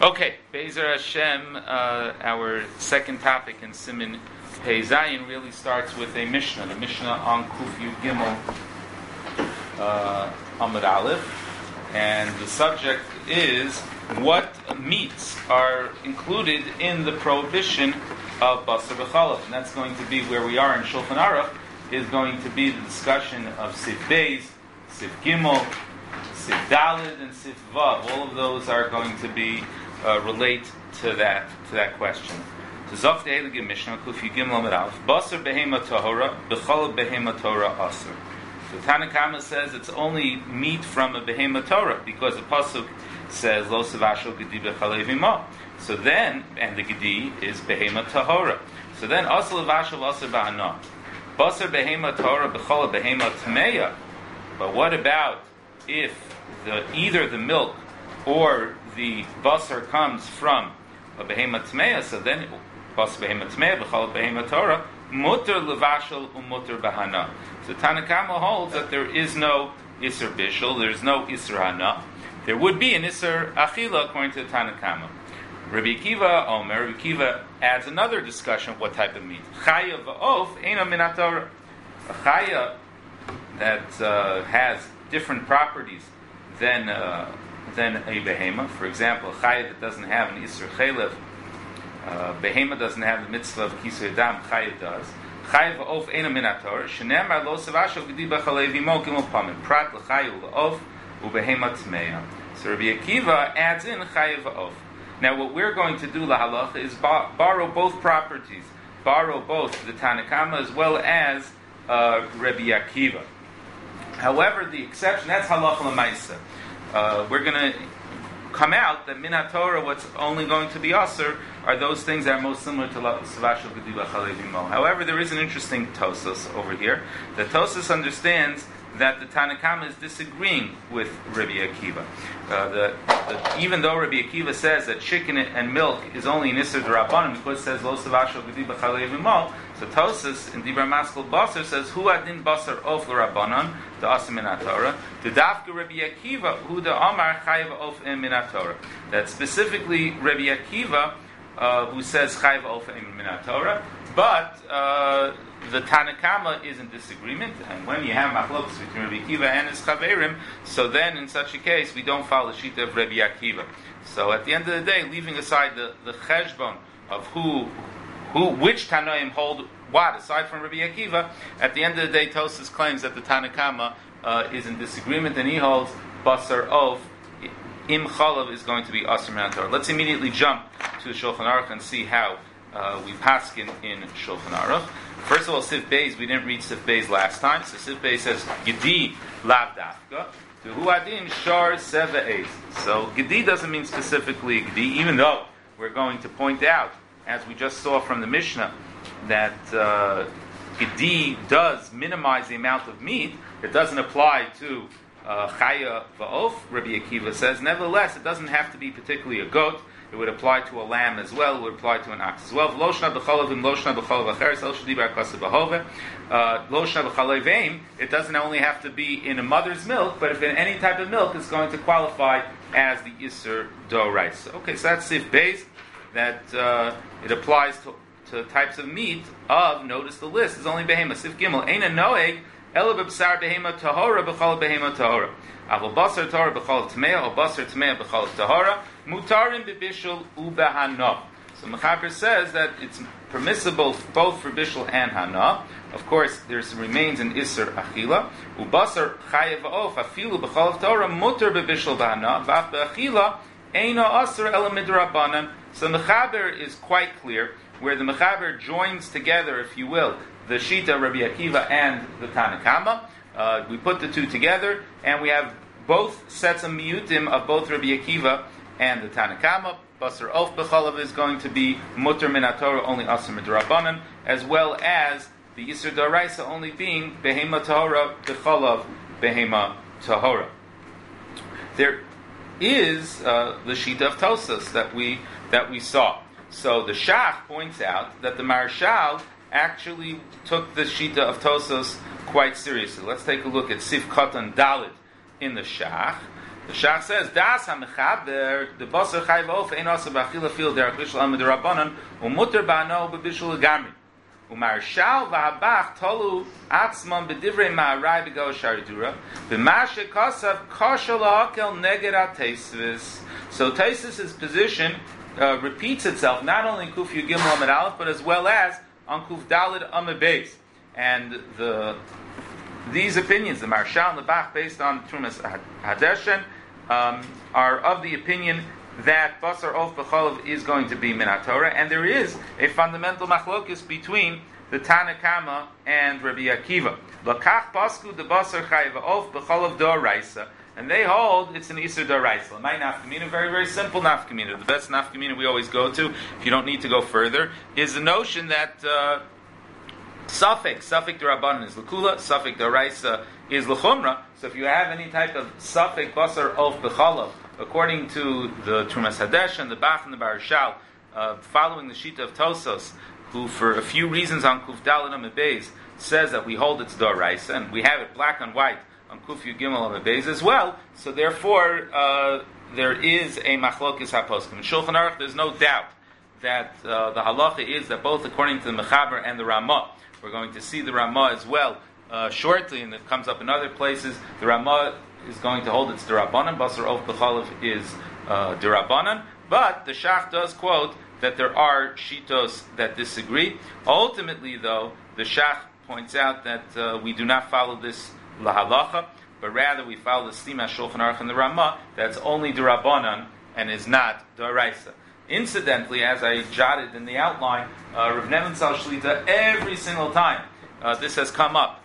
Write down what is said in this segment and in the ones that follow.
Okay, Be'ezer Hashem, our second topic in Siman Pei Zayin really starts with a Mishnah. The Mishnah on Kuf Yud Gimel Amud Aleph, and the subject is what meats are included in the prohibition of Basar B'Chalav, and that's going to be where we are in Shulchan Aruch. Is going to be the discussion of Sif Beis, Sif Gimel, Sif Daled, and Sif Vav. All of those are going to be relate to that question. Basar behema tahora, b'chalav behema Torah asur. So Tanna Kama says it's only meat from a behema Torah because the pasuk says lo savashel gedi b'chalev imo. So then, and the gedi is behema tahora. So then asur lavashel asur b'hana. Basar behema Torah b'chalav behema tmeya. But what about if either the milk or the basar comes from a behema tmeya? So then basar behema tmeya b'chalav behema Torah muter levashel umuter bahana. So Tanna Kama holds that there is no iser bishul, there is no iser hana. There would be an iser achila according to the Tanna Kama. Rabbi Akiva adds another discussion of what type of meat. Chaya v'of eina min haTorah. A chaya that has different properties than a behema. For example, a chaya that doesn't have an isur chelev. Behema doesn't have the mitzvah of kisur dam. Chaya does. Chaya v'of eina min haTorah. Shenemar lo savashav gedi b'chalev imo gimel pamim. Prat l'chaya v'of u'behema tmeya. So Rabbi Akiva adds in chaya v'of. Now, what we're going to do, lahalacha, is borrow both properties, borrow both the Tanna Kama as well as Rabbi Akiva. However, the exception, that's halacha l'maisa. We're going to come out that min haTorah, what's only going to be asur, are those things that are most similar to savashel gedi b'chalev imo. However, there is an interesting Tosas over here. The Tosas understands that the Tanna Kama is disagreeing with Rabbi Akiva. Even though Rabbi Akiva says that chicken and milk is only an Isser D'Rabbanan because it says Lo Savashel Gedi B'Chalev Imo, so Tosas in Dibra Maskal Basar says Hu Adin Basar Of L'Rabbanan the Asim Min HaTorah the Dafka Rabbi Akiva Hu the Amar Chayiv Of Min HaTorah. That specifically Rabbi Akiva who says Chayiv Of Min HaTorah, but the Tanna Kama is in disagreement, and when you have machlokas between Rabbi Akiva and his chaverim, so then in such a case we don't follow the shita of Rabbi Akiva. So at the end of the day, leaving aside the cheshbon of which Tanoim hold what, aside from Rabbi Akiva, at the end of the day, Tosas claims that the Tanna Kama is in disagreement, and he holds basar of im chalav is going to be asur min haTorah. Let's immediately jump to the Shulchan Aruch and see how we paskin in Shulchan Aruch. First of all, Sif Beis, we didn't read Sif Beis last time. So Sif Beis says, Gedi lav dafka, to hu adin shar seva eis. So Gedi doesn't mean specifically Gedi, even though we're going to point out, as we just saw from the Mishnah, that Gedi does minimize the amount of meat. It doesn't apply to Chaya va'of, Rabbi Akiva says. Nevertheless, it doesn't have to be particularly a goat. It would apply to a lamb as well. It would apply to an ox as well. Loshna b'chalavim, loshna b'chalav acheres, el shadi b'arkasa b'hove. Loshna b'chalavim, it doesn't only have to be in a mother's milk, but if in any type of milk, it's going to qualify as the Isser D'Oraisa. Okay, so that's Sif Beis, that it applies to types of meat of, notice the list, it's only behema. Sif Gimel, Eina Noeg, Ela b'bsar behema tahora b'chalav behema tahora. Aval basar tahora b'chalav tmeya, or basar tmeya b'chalav tahora, mutarim b'bishul u'behana. So Mechaber says that it's permissible both for bishul and hana. Of course, there remains an iser achila. Ubasar chayev of afilu b'chalav tahora mutar b'bishul b'hana v'af b'achila eino aser ela midrabanan. So Mechaber is quite clear, where the Mechaber joins together, if you will, the Shita, Rabbi Akiva, and the Tanna Kama. We put the two together, and we have both sets of miyutim of both Rabbi Akiva and the Tanna Kama. Basar of b'chalav is going to be mutar min haTorah, only asur midrabanan, as well as the Yisur D'Oraisa only being behema tahora b'chalav behema tahora. There is the Shita of Tosas that we saw. So the Shach points out that the Marshal actually took the Shita of Tosas quite seriously. Let's take a look at Sif Katan Dalit in the Shach. The Shach says, Das ha-mechaber, the basar chayv of, ein asa b'achila fil derech bishul amid rabbanon, umuter ba'ano b'bishul gamri. Umarshal v'habach tolu atzman b'divrei ma'arai b'go sharidura, v'mashe kosav kosher la'akel neged ha-teisvis. So Teisvis' position repeats itself not only in Kuf Yud Gimel Amud Aleph, but as well as on Kuf Daled Amud Beis. And these opinions, the Marshal and the Bach, based on Trumas Hadeshen, are of the opinion that Basar Of B'Cholav is going to be Min HaTorah, and there is a fundamental machlokis between the Tana Kama and Rabbi Akiva. Lakach Pasku the Basar Chayiv Of B'Cholav D'Oraisa, and they hold it's an Isur D'Oraisa. My nafkamina, very, very simple nafkamina. The best nafkamina we always go to, if you don't need to go further, is the notion that Safek D'Rabbanan is L'Kula, Safek D'Oraisa is L'Chumra. So if you have any type of Safek Basar Of B'Cholav, according to the Trumas Hadesh and the Bach and the Barashal, following the Shita of Tosos, who for a few reasons on Kuf Daled Amud Beis says that we hold it's D'Oraisa, and we have it black on white on Kuf Yud Gimel Amud Beis as well. So therefore, there is a machlokes haposkim. In Shulchan Aruch, there's no doubt that the halacha is that both according to the Mechaber and the Ramah, we're going to see the Ramah as well shortly, and it comes up in other places. The Ramah is going to hold it's D'Rabbanan, Basar Of B'Cholav is D'Rabbanan, but the Shach does quote that there are shitos that disagree. Ultimately, though, the Shach points out that we do not follow this lahalacha, but rather we follow the Stima Shulchan Aruch and the Ramah, that's only D'Rabbanan and is not D'Oraisa. Incidentally, as I jotted in the outline, Rav Nebenzahl Shlita, every single time this has come up,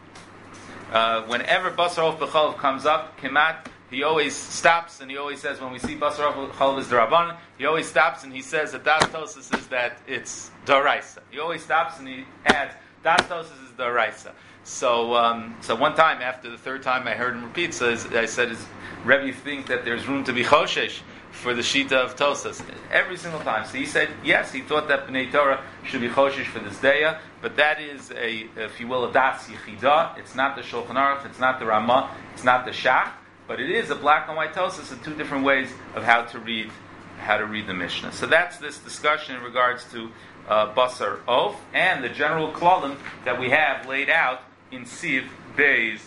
whenever Basar Of B'Cholav comes up, Kemat, he always stops and he always says, when we see Basar Of B'Cholav is D'Rabbanan, he always stops and he says that Das Tosis is that it's D'Oraisa. He always stops and he adds, Das Tosis is D'Oraisa. So one time, after the third time I heard him repeat, so I said, "Is Rebbe think that there's room to be choshesh for the shita of Tosas?" Every single time. So he said, yes, he thought that B'nai Torah should be choshesh for this daya, but that is if you will, a das yichida. It's not the Shulchan Aruch, it's not the Ramah, it's not the Shach, but it is a black and white Tosas and two different ways of how to read the Mishnah. So that's this discussion in regards to Basar Of and the general klalim that we have laid out in Siv, Beis,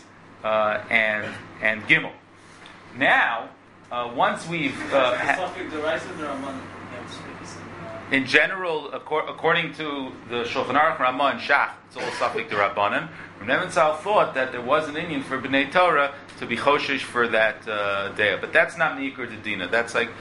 and Gimel. Now, once we've in general, according to the Shulchan Aruch, Ramah, and Shach, it's all Safek D'Rabbanan. Nebenzahl thought that there was an Indian for B'nai Torah to be choshesh for that day, but that's not Meikar D'Dina. That's like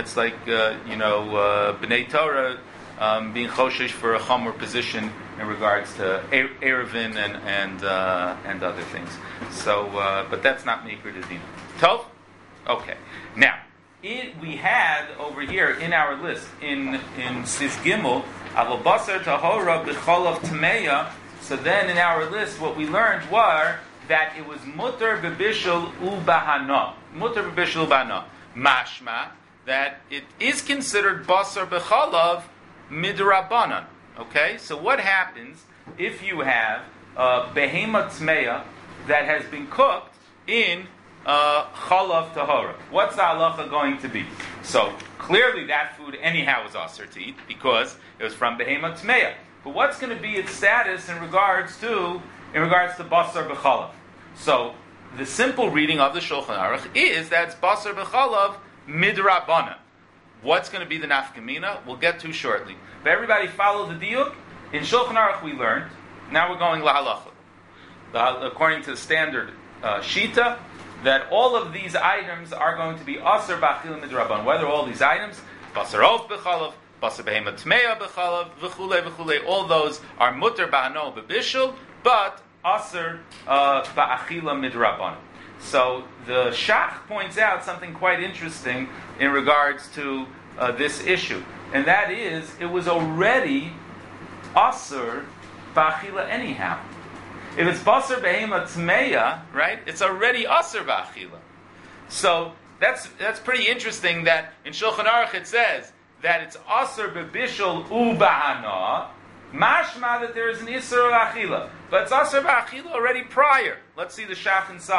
B'nai Torah being choshesh for a chomer position in regards to Erevin and other things. So, but that's not Meikar D'Dina. Tov? Okay. Now, we had over here in our list, in Sis Gimel, Avo Basar Tahora B'Cholav Tmeya. So then in our list, what we learned were that it was Mutter B'Bishul Ubahana. Mutter B'Bishul Ubahana. Mashma, that it is considered Basar B'Cholav Midrabanan. Okay, so what happens if you have behema tmeya that has been cooked in chalav tahora? What's the halacha going to be? So clearly that food anyhow is aser to eat because it was from behema tmeya. But what's going to be its status in regards to basar b'chalav? So the simple reading of the Shulchan Aruch is that it's basar b'chalav midrabanan. What's going to be the nafkamina? We'll get to shortly. But everybody follow the diuk. In Shulchan Aruch we learned. Now we're going lahalacha. According to the standard shita, that all of these items are going to be aser b'achil midrabanan. Whether all these items, basar of b'chalav, basar behema tmeya b'chalav, v'chule, all those are mutter b'hano b'bishul, but aser b'achila midrabanan. So the Shach points out something quite interesting in regards to this issue, and that is it was already asur ba'achila anyhow. If it's basar behema tmeya, right, it's already asur ba'achila. So that's pretty interesting that in Shulchan Aruch it says that it's asur b'bishul ubahana, mashma that there is an isur ba'achila, but it's asur ba'achila already prior. Let's see the Shach inside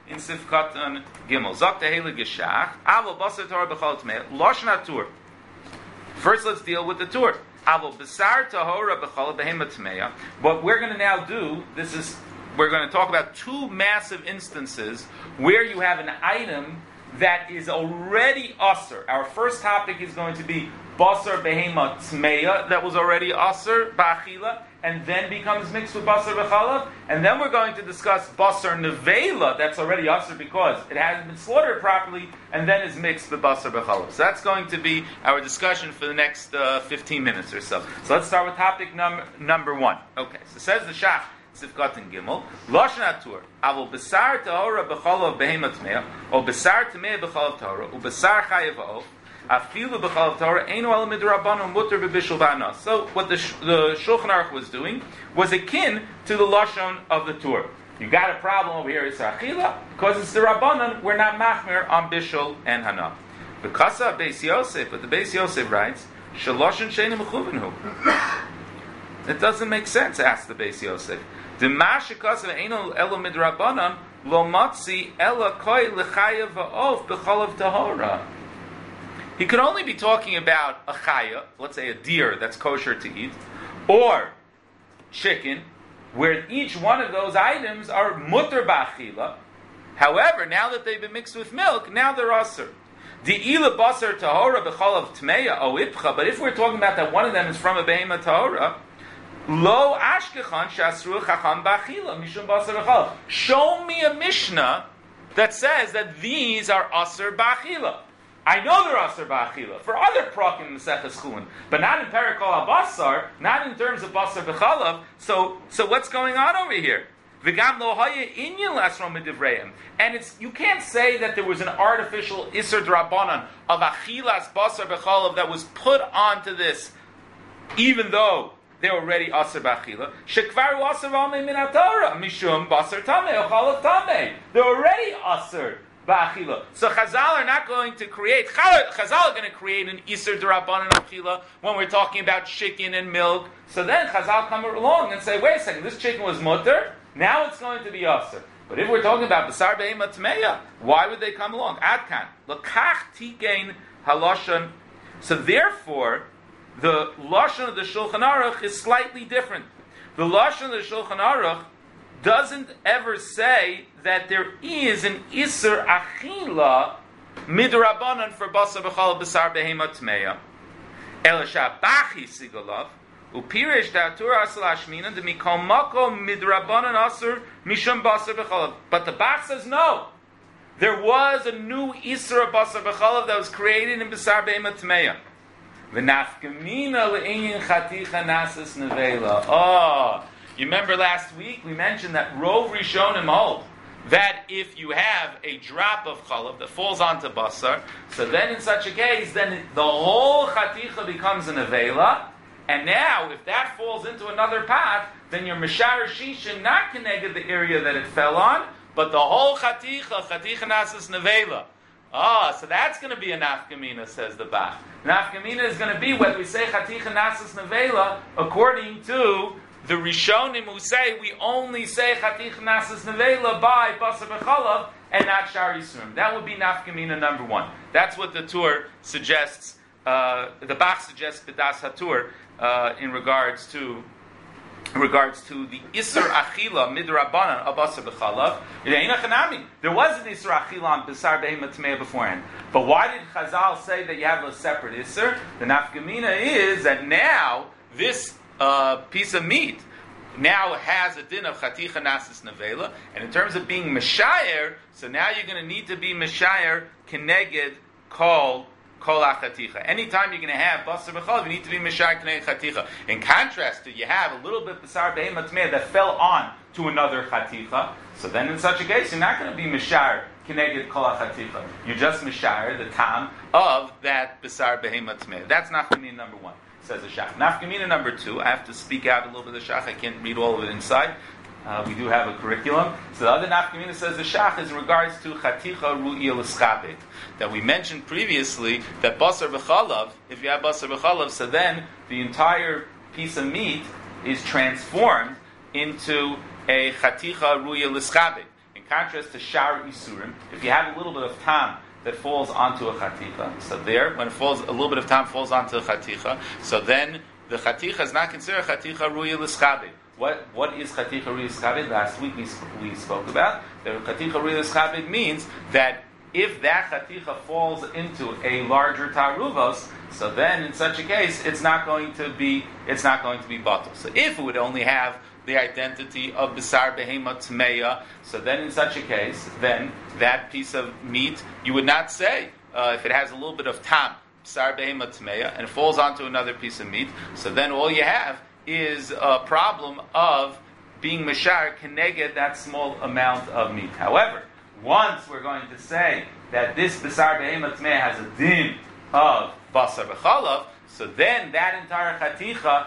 in Sifkatan Gimel. Zok tehele geshach, avo basar Torah b'chol tmei, lashon hatur. First, let's deal with the tur. Avo basar tahora b'chol behema tmei. What we're going to now do, we're going to talk about two massive instances where you have an item that is already usher. Our first topic is going to be basar behema tmeya, that was already usher ba'achila, and then becomes mixed with basar b'chalav. And then we're going to discuss basar nevela, that's already usher because it hasn't been slaughtered properly, and then is mixed with basar b'chalav. So that's going to be our discussion for the next 15 minutes or so. So let's start with topic number one. Okay, so says the Shach, Sifkatan Gimel, Lashon Hatur, Avol Besar Tahora B'chalav Behema Tmeya, O Besar Tmeya B'chalav Tahora, O Besar Chayev Ha'of, Afilu B'chalav Tahora, Einu Al Midrabanu Mutter B'Bishul Ba'anas. So what the Shulchan Aruch was doing was akin to the Lashon of the Tur. You got a problem over here, it's Achila, because it's the Rabbanan, we're not Machmir on Bishul and Hana. B'kasa Beis Yosef, but the Beis Yosef writes, Shaloshin Sheinu Mechuvinhu. It doesn't make sense, asked the Beis Yosef. The Mashikasav Eino Elo Midrabanan Lo Matzi Ela Koi Lechayev Va'of B'chalav Tahora. He could only be talking about a chaya, let's say a deer that's kosher to eat, or chicken, where each one of those items are mutter b'achila. However, now that they've been mixed with milk, now they're aser. Di'ila basar tahora b'chalav tmeya o ipcha. But if we're talking about that one of them is from a behema tahora, lo ashkechan shasru chacham b'achila mishum basar b'chalav. Show me a mishnah that says that these are aser b'achila. I know they're aser ba'achila for other prakim in Maseches Chulin, but not in Perikol HaBasar, not in terms of basar b'chalav. So what's going on over here? V'gam lo haya inyan lasrom medivreim, and you can't say that there was an artificial iser drabanan of achilas basar b'chalav that was put onto this, even though they're already aser b'achila. Shekvaru aser v'amei min haTorah mishum basar tamei o chalav tamei. They're already aser. So Chazal are not going to create. Chazal are going to create an Iser D'Rabbanan Achila when we're talking about chicken and milk. So then Chazal come along and say, wait a second, this chicken was mutter, now it's going to be Aser. But if we're talking about Basar Behema Tmeya, why would they come along? Adkan Lakach Tikein Halashon. So therefore, the Lashon of the Shulchan Aruch is slightly different. The Lashon of the Shulchan Aruch doesn't ever say that there is an Isser Achila Midrabanan for Basar B'chalav Basar Behema Tmeya. El Shabachi Sigolav Upirish Datur Asal Ashmina de Mikol Mako Midrabanan Asur Mishum Basar B'chalav. But the Bach says no. There was a new Isser Basar B'chalav that was created in Basar Behema Tmeya. V'nafkamina le'inyin chaticha nasas nevela. Oh, you remember last week we mentioned that Rov Rishonim hold that if you have a drop of chalav that falls onto basar, so then in such a case, then the whole chaticha becomes an avela, and now if that falls into another pot, then your mishar shishin not connected the area that it fell on, but the whole chaticha nasas nevela. So that's going to be a nafkamina, says the Bach. Nafkamina is going to be whether we say chaticha nasas nevela according to the Rishonim who say we only say Chatich Nasas Nevela by Basar B'chalav and not Shar Yisrum. That would be Nafkamina number one. That's what the Tur suggests, the Bach suggests B'das HaTur in regards to the Isser Achila Midrabanan of Basar B'chalav. There was an Isser Achila on Basar Behema Tmeya beforehand. But why did Chazal say that you have a separate Isser? The Nafkamina is that now this piece of meat now has a din of chaticha nasas nevela, and in terms of being meshayer, so now you're going to need to be meshayer keneged kol achaticha. Anytime you're going to have basar b'chalav, you need to be meshayer keneged chaticha. In contrast to you have a little bit basar behema tmeya that fell on to another chaticha, so then in such a case you're not going to be meshayer keneged kol achaticha. You're just meshayer the tam of that basar behema tmeya. That's nafkamina number one. Says the Shach. Nafkamina number two, I have to speak out a little bit of the Shach, I can't read all of it inside. We do have a curriculum. So the other Nafkamina, says the Shach, is in regards to Chaticha Ru'iyah L'Schabed. That we mentioned previously that Basar B'chalav, if you have Basar B'chalav, so then the entire piece of meat is transformed into a Chaticha Ru'iyah L'Schabed. In contrast to Shar Isurim, if you have a little bit of tam that falls onto a chaticha, so there, when it falls, a little bit of tam falls onto a chaticha, so then the chaticha is not considered chaticha ruya l'schabed. What is chaticha ruya l'schabed? Last week we spoke about that chaticha ruya l'schabed means that if that chaticha falls into a larger taruvos, so then in such a case it's not going to be batal. So if it would only have the identity of Besar Behema Tmeya, so then in such a case, then that piece of meat, you would not say, if it has a little bit of tam, Besar Behema Tmeya, and it falls onto another piece of meat, so then all you have is a problem of being Mashar Keneged that small amount of meat. However, once we're going to say that this Besar Behema Tmeya has a din of Basar B'chalav, so then that entire Chaticha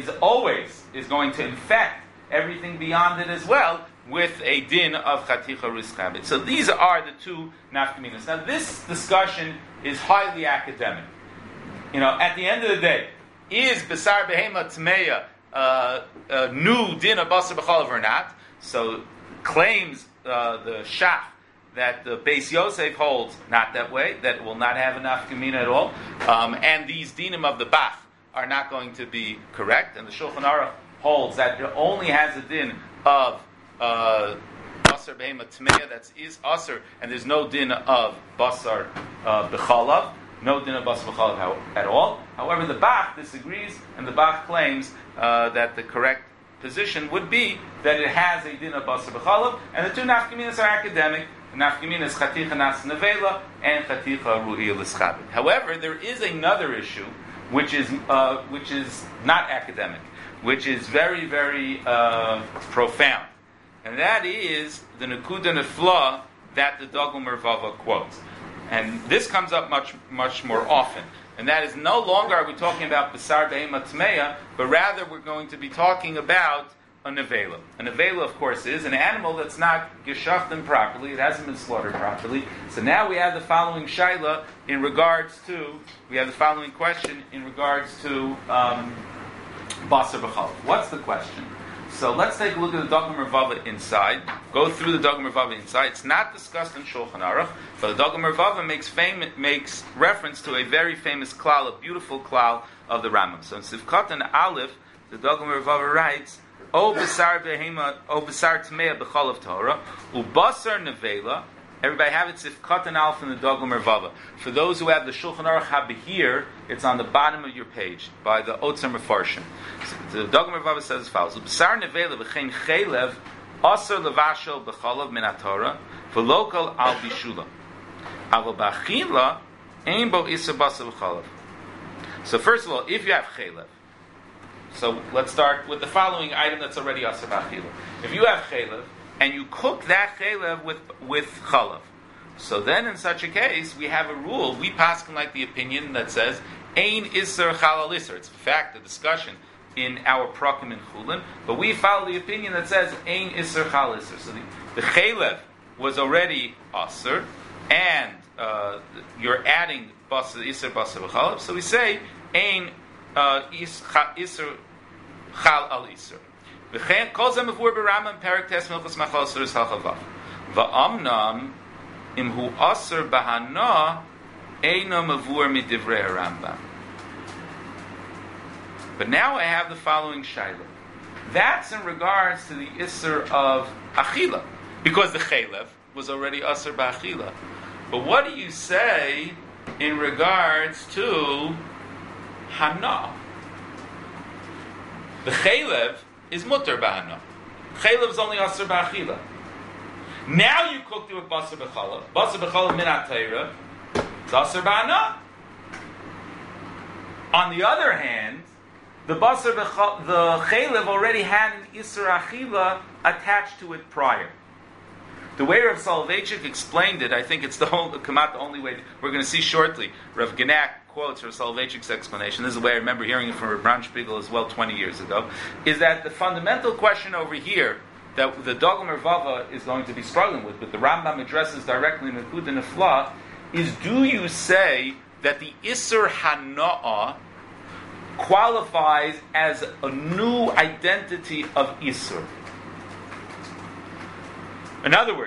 is going to infect everything beyond it as well with a din of Chaticha Riskabit. So these are the two nafkaminas. Now this discussion is highly academic. At the end of the day, is Besar Behema Tmeya a new din of Basar B'chalav or not? So claims the Shach that the Beis Yosef holds not that way, that will not have a nafkamina at all, and these dinim of the Bach are not going to be correct, and the Shulchan Aruch holds that it only has a din of Basar Behema Tmeya, that's is Asr, and there's no din of Basar B'chalav, no din of Basar B'chalav at all. However, the Bach disagrees, and the Bach claims that the correct position would be that it has a din of Basar B'chalav, and the two nafkaminas are academic. The nafkamin is Chaticha Nas Nevela and Chaticha Ru'iyah L'Schabed. However, there is another issue which is not academic, which is very, very profound, and that is the Nekuda Nefla that the Dogel Mervava quotes. And this comes up much, much more often. And that is no longer are we talking about Besar Behema Tmeya, but rather we're going to be talking about a nevela. A nevela, of course, is an animal that's not geshachtem properly, it hasn't been slaughtered properly. So now we have the following shaila we have the following question in regards to Basar B'chalav. What's the question? So let's take a look at the Dogel Mervava inside. Go through the Dogel Mervava inside. It's not discussed in Shulchan Aruch, but the Dogel Mervava makes reference to a very famous klal, a beautiful klal of the Rambam. So in Sivkot and Aleph, the Dogel Mervava writes, O Besar Behema, O Besar Tmeya B'chalav Torah, U Basar Nevela. Everybody have it, Sivkot and Aleph in the Dogel Mervava. For those who have the Shulchan Aruch Habehir, it's on the bottom of your page by the Otzar Mefarshim. So the Dogel Mervava says as follows: Besar Nevela v'chein chaylev asar levashel b'chalav min haTorah v'lokal al bishula aval b'achila ein bo isur basar b'chalav. So first of all, if you have chaylev, so let's start with the following item that's already asar b'achila. If you have chaylev and you cook that chaylev with chalav, so then in such a case we have a rule. We paskin like the opinion that says ein isur chalal isur. It's in fact the discussion in our prakim in Chulin, but we follow the opinion that says ein isur chalal isur. So the chaylev was already asur, and you're adding isur basar b'chalav. So we say ein isur chal al isur. Kol zeh mevur b'Rambam Perek Tes Milchos Machal Suras Halchavav. Va'amnam imhu asur b'hana eino mevur midivrei Rambam. But now I have the following shaila. That's in regards to the isur of achila, because the chaylev was already asur b'achila. But what do you say in regards to hana? The chaylev is mutter b'hana. Chaylev is only asur b'achila. Now you cooked it with basar b'chalav. Basar b'chalav min ha'teira. It's asur b'hana. On the other hand, the chaylev already had an isur achila attached to it prior. The way Rav Soloveitchik explained it, I think it's the only way we're going to see shortly. Rav Genak quotes Rav Soloveitchik's explanation. This is the way I remember hearing it from Rav Bran Spiegel as well 20 years ago. Is that the fundamental question over here that the Dogel Mervava is going to be struggling with, but the Rambam addresses directly in the Nekuda Nefla, is do you say that the isur hana'ah qualifies as a new identity of isur? In other words,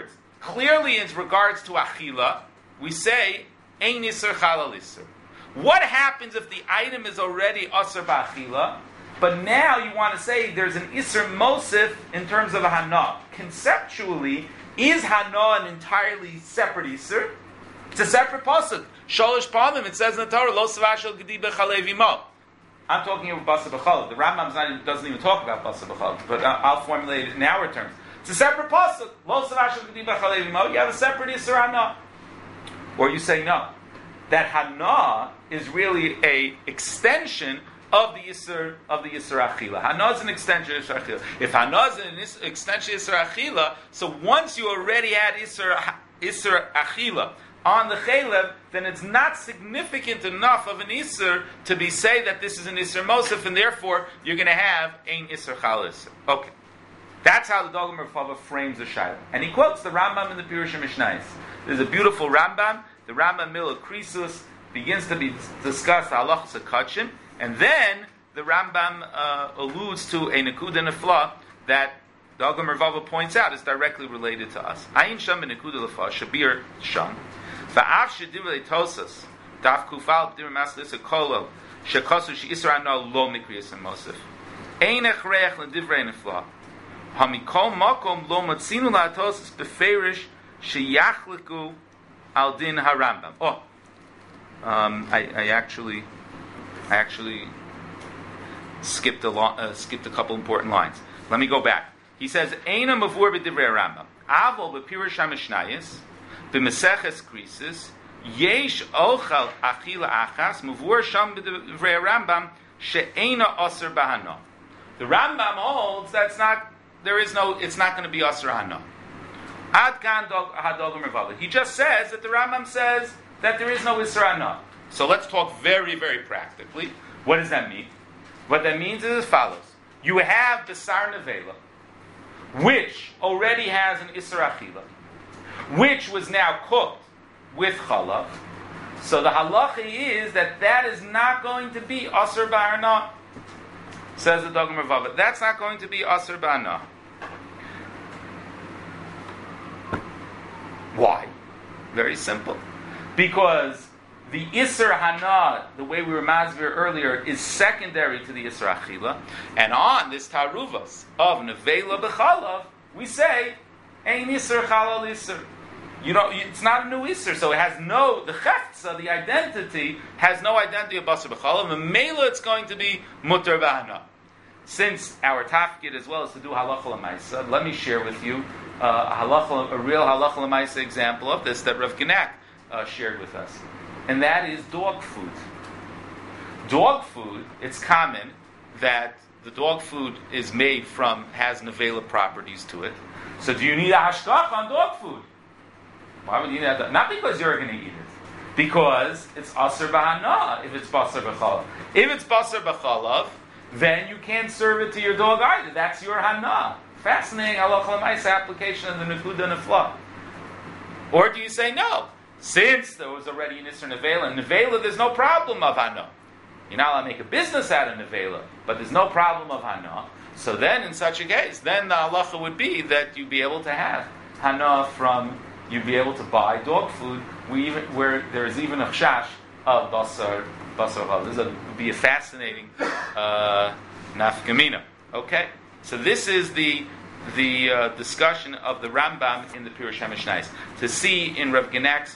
clearly in regards to achila, we say, ein iser chalal iser. What happens if the item is already asr ba'achila, but now you want to say there's an iser mosif in terms of a hana? Conceptually, is hana an entirely separate iser? It's a separate pasuk. Sholish panim, it says in the Torah, lo savashel gedi b'chalev imo. I'm talking about basa b'chalav. The Rambam doesn't even talk about basa b'chalav, but I'll formulate it in our terms. It's a separate pasuk. Lo savashel gedi b'chalev imo. You have a separate iser hana. Or you say no. That hana is really a extension of the Yisr Achila. Hana is an extension of Yisr Achila. If Hana is an extension of Yisr Achila, so once you already had Yisr Achila on the Chalev, then it's not significant enough of an Yisr to be say that this is an Yisr Mosef, and therefore you're going to have ein Yisr Chal Yisr. Okay. That's how the Dogma Rafava frames the Shaila. And he quotes the Rambam in the Pirush Mishnayos. There's a beautiful Rambam. The Rambam Mil Krisus begins to be discussed halachas hakachim, and then the Rambam alludes to a nekuda nefla that the Dogma Rafava points out is directly related to us. Ayin sham b'nekuda nefla shabir sham va'af shedivrei tosas daf kufal b'divrei maslis kolol shekasu she'isra no lo mikriyas and mosef ein echreich l'divrei nefla hamikol makom lo matzinu la'tosas beferish sheyachliku al din harambam. Oh, I actually skipped a couple important lines. Let me go back. He says, "Eina mavur b'divrei Rambam, avol b'pirush hamishnayos, b'meseches krisis, yesh ochal achila achas mavur sham b'divrei Rambam she'eina aser bahana." The Rambam holds it's not going to be aser hana. Ad kan hadogam Rafava. He just says that the Rambam says that there is no iser hana. So let's talk very, very practically. What does that mean? What that means is as follows. You have the Sar Nevela, which already has an Isser Achila, which was now cooked with Chalav. So the halacha is that is not going to be Asr Ba'arna, says the Dogma Rafava. That's not going to be Asr Ba'arna. Why? Very simple. Because the Isser Hana, the way we were masvir earlier, is secondary to the Isser Achila. And on this Taruvas of Nevela B'chalav, we say, Ein Isser Chalal Isser. It's not a new Isser, so it has the Cheftza, the identity, has no identity of Basar B'chalav. And Mela, it's going to be Mutar B'hana. Since our tafkid as well is to do halacha l'maisa, let me share with you a real halacha l'maisa example of this that Rav Genak shared with us. And that is dog food. Dog food, it's common that the dog food has nevela properties to it. So do you need a hashkach on dog food? Why would you need that? Not because you're going to eat it. Because it's asr b'hana if it's basar b'chalav. If it's basar b'chalav, then you can't serve it to your dog either. That's your hana. Fascinating halacha l'maisa application of the nekuda nefla. Or do you say no? Since there was already an Isser Nevela, there's no problem of Hana. You're not allowed to make a business out of Nevela, but there's no problem of Hana. So then, in such a case, then the halacha would be that you'd be able to have Hana you'd be able to buy dog food where there is even a chash of basar. This would be a fascinating nafkamina. Okay? So this is the discussion of the Rambam in the Pirush HaMishnayos. To see in Rav Genak's,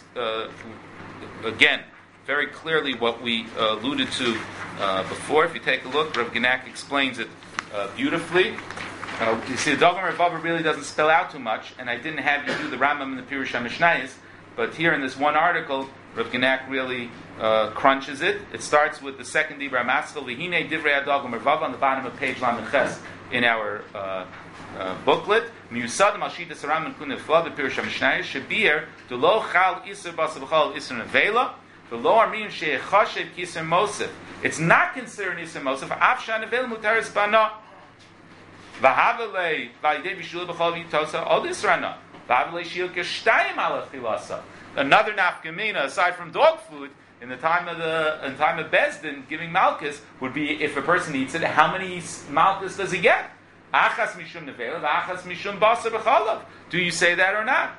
again, very clearly what we alluded to before. If you take a look, Rav Genak explains it beautifully. You see, the Dogma Rafava really doesn't spell out too much, and I didn't have you do the Rambam in the Pirush HaMishnayos, but here in this one article, Rav Genak really crunches it. It starts with the second Dibra Maskal, V'hinei Divrei HaDogma Rafava, on the bottom of page Lamed Ches in our booklet. Miusad Malshita Saram and Kunefla, the Pirush HaMishnayos, Shabir, the Lo Chal Isser Basabachal Isser Nevela, the Lo Armin She'echashev Kisser Mosef. It's not considered Isser Mosef, Afshan Nevela Mutaris Bana. V'havelei V'ayidei B'shul B'chal V'yitosa Od Israna. V'havelei Shil Keshtayim Ala Chilasa. Another nafkamina, aside from dog food, in the time of Bezdin, giving malchus would be if a person eats it, how many malchus does he get? Achas mishum nevela, achas mishum basar b'chalav. Do you say that or not?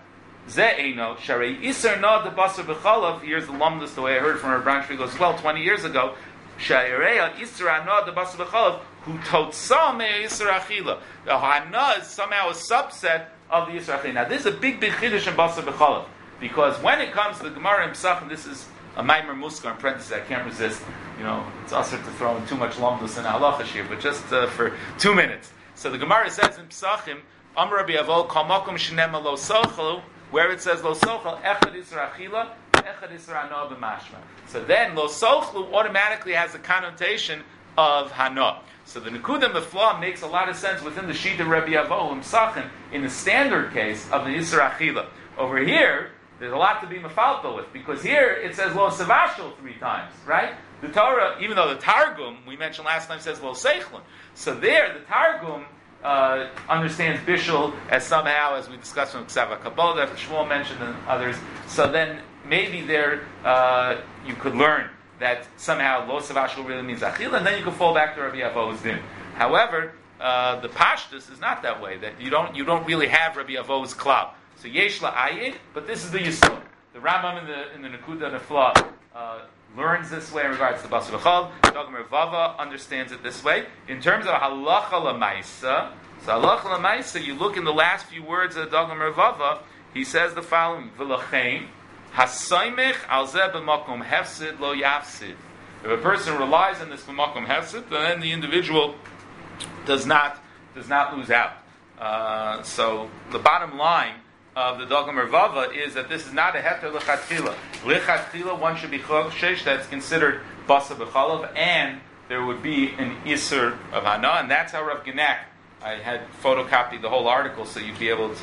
Ze'eno sharei iser na de basar b'chalav. Here's the lumdus, the way I heard from Rabbi Branch goes, well, 20 years ago, shareya iser na de basar b'chalav who totsa me iser achila. The hana is somehow a subset of the iser achila. Now this is a big chiddush in basar b'chalav, because when it comes to the Gemara in Pesachim, this is a Maimer Muskar in parentheses. I can't resist. It's also to throw in too much lumdus and halacha here, but just for 2 minutes. So the Gemara says in Pesachim, Amar Rabbi Avol kol makom shenema lo sochel, where it says lo sochel, echad isra achila, echad isra hana b'mashma. So then lo sochlu automatically has a connotation of hana. So the Nekuda Mefla makes a lot of sense within the sheet of Rabbi Avol in Pesachim in the standard case of the isra achila. Over here, there's a lot to be mefalta with, because here it says lo savashel 3 times, right? The Torah, even though the Targum, we mentioned last time, says lo seichlin. So there, the Targum understands bishul as somehow, as we discussed from Ksava Kabbalah, that Shmuel mentioned and others. So then maybe there you could learn that somehow lo savashel really means achila, and then you could fall back to Rabbi Avo's din. However, the Pashtus is not that way. That you don't really have Rabbi Avo's klal. So yesh la'ayid, but this is the yisod. The Rambam in the Nekuda Nefla learns this way in regards to Basar B'chalav. Dogmer Vava understands it this way. In terms of halacha l'maisa, so halacha l'maisa, you look in the last few words of Dogmer Vava, he says the following: V'lachein hasoymech al zeh b'makom hefsid lo yafsid. If a person relies on this b'makom hefsid, then the individual does not lose out. So the bottom line of the Dogma Mervava is that this is not a heter lechatchila. Lechatchila, one should be choshesh that's considered basa b'chalav, and there would be an iser of hana, and that's how Rav Genak. I had photocopied the whole article, so you'd be able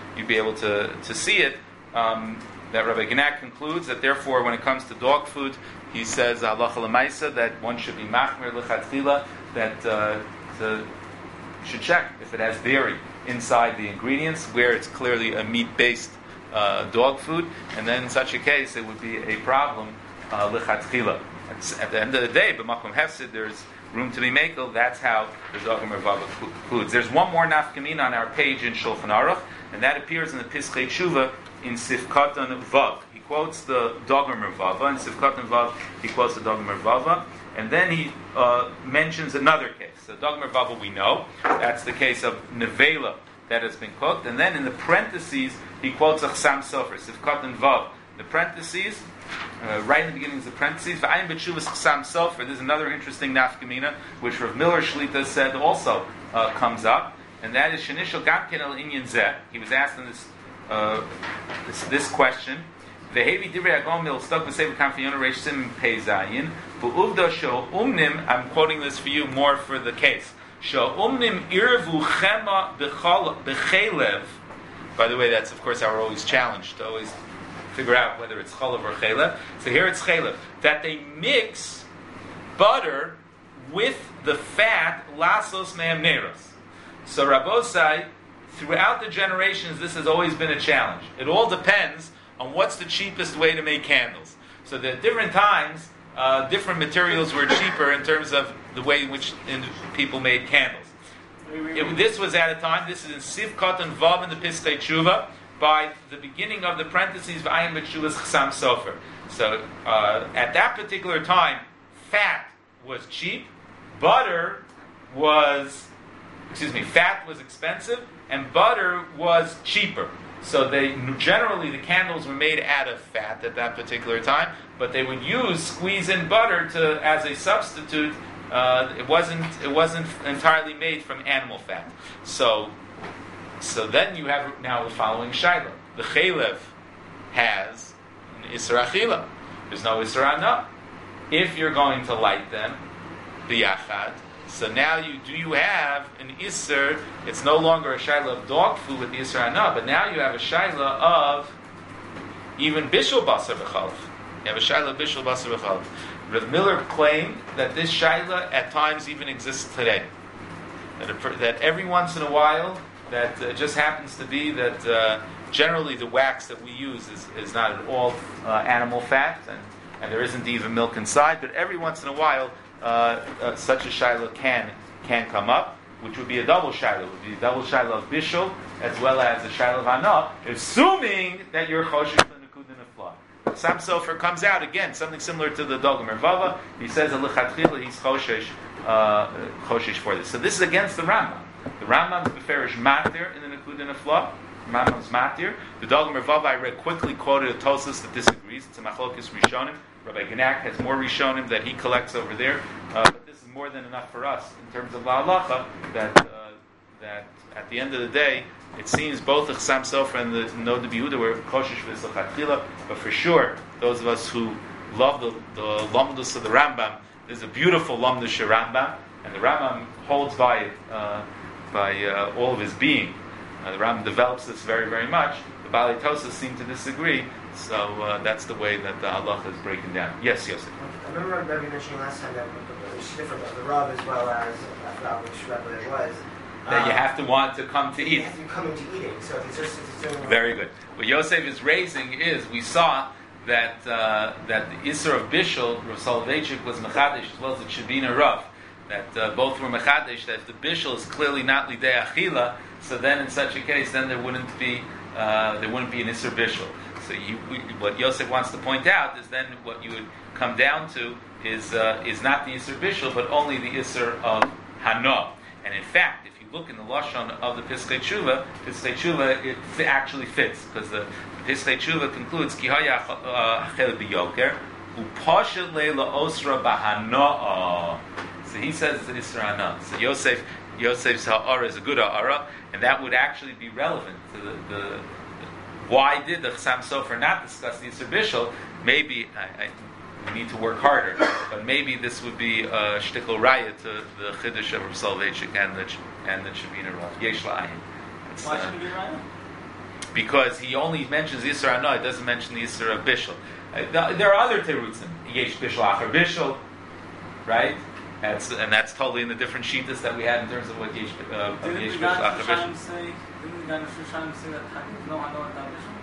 to see it. That Rav Genak concludes that therefore, when it comes to dog food, he says halacha l'maisa that one should be machmer lechatchila, that should check if it has dairy inside the ingredients, where it's clearly a meat-based dog food, and then in such a case it would be a problem lechatchila. At the end of the day, b'makom hefsid, there's room to be makel. That's how the Dogma Mervava concludes. There's one more nafkamina on our page in Shulchan Aruch, and that appears in the Piskei Tshuva in Sifkatan Vav. He quotes the Dogma Mervava, in Sifkatan Vav he quotes the Dogma Mervava, and then he mentions another case. The Dogma Mervava we know, that's the case of nevela that has been cooked, and then in the parentheses he quotes a Chsam Sofer, Sifkatan Vav. The parentheses, right in the beginning of the parentheses, V'ayim b'tshuvas Chsam Sofer. There's another interesting nafkamina, which Rav Miller Shlita said also comes up, and that is Shenishal Gamken El Inyan Zeh. He was asked in this question. Ve'hevi divrei agomil stuck with sefer kamfiyona reish sim pei zayin. Bu'uvda sho umnim. I'm quoting this for you more for the case. Sho umnim irvu chema b'chelev. By the way, that's of course how we're always challenged to always figure out whether it's chalev or chelev. So here it's chelev. That they mix butter with the fat lasos me'em neros. So Rabbosai, throughout the generations, this has always been a challenge. It all depends on what's the cheapest way to make candles. So that at different times, different materials were cheaper in terms of the way in which people made candles. This was at a time, this is in Sivkot and Vav in the Piskei Tshuva, by the beginning of the parentheses, V'ayim b'tshuvas Chsam Sofer. So at that particular time, fat was cheap, fat was expensive, and butter was cheaper. So generally the candles were made out of fat at that particular time, but they would use squeeze-in butter as a substitute. It wasn't entirely made from animal fat. So then you have now the following shaila. The chelev has an isra achila. There's no isra hana. If you're going to light them biyachad, so now do you have an iser? It's no longer a shaila of dog food with the iser hana, but now you have a shaila of even bishul basar b'chalav. You have a shaila of bishul basar b'chalav. Rav Miller claimed that this shaila at times even exists today. That every once in a while, that just happens to be that generally the wax that we use is not at all animal fat, and there isn't even milk inside, but every once in a while such a shaila can come up. which would be a double shiloh. It would be a double shiloh of bishul as well as a shiloh of hana, assuming that you're choshesh l'nekuda nefla. Sam Sofer comes out again, something similar to the Dogam Mervava. He says that l'chatchila he's choshesh for this. So this is against the Rambam. The Rambam's beferish matir in the nekuda nefla. Rambam's matir. The Dogam Mervava I read quickly quoted a Tosas that disagrees. It's a machlokes rishonim. Rabbi Genak has more rishonim that he collects over there. But this is more than enough for us in terms of la halacha that at the end of the day, it seems both the Chassam Sofer and the Nod Yehuda were kosher v'isachatchila, but for sure, those of us who love the Lamdus of the Rambam, there's a beautiful Lamdus of Rambam, and the Rambam holds by all of his being. The Rambam develops this very, very much. The Baalei Tosas seem to disagree, so that's the way that the halacha is breaking down. Yes, Yosef. I remember Rebbe mentioning last time that it's different about the Rav as well as I forgot which Rebbe it was. That you have to want to come to eat. You have to come into eating. So it's just very good. What Yosef is raising is we saw that the Isser of Bishul, Rav Soloveitchik was Mechadish as well as the Shabina Rav. That both were Mechadish. That if the Bishul is clearly not Lidei Achila, so then in such a case, then there wouldn't be an Isser Bishul. So what Yosef wants to point out is then what you would come down to is not the Isser Bishul, but only the Isser of Hana. And in fact, if you look in the Lashon of the Piskei Tshuva, it actually fits, because the Piskei Tshuva concludes, Ki haya achel b'yoker, u'pashet leila osra b'hana'a. So he says it's an Isra Hana. So Yosef's ha'ara is a good ha'ara, and that would actually be relevant to the why did the Chassam Sofer not discuss the Isser Bishul? Maybe we need to work harder, but maybe this would be a shtickle raya to the Chiddush of Rav Soloveitchik and the Shabina Rav. Yesh la'ayin. Why should it be raya? Because he only mentions the Isser Hana, he doesn't mention the Isser of Bishul. There are other terutzim. Yesh Bishul Achar Bishul, right? That's totally in the different shittas that we had in terms of what Yesh Bishul Achar Bishul. Didn't the Gan Shushan say that no Hana without Bishul?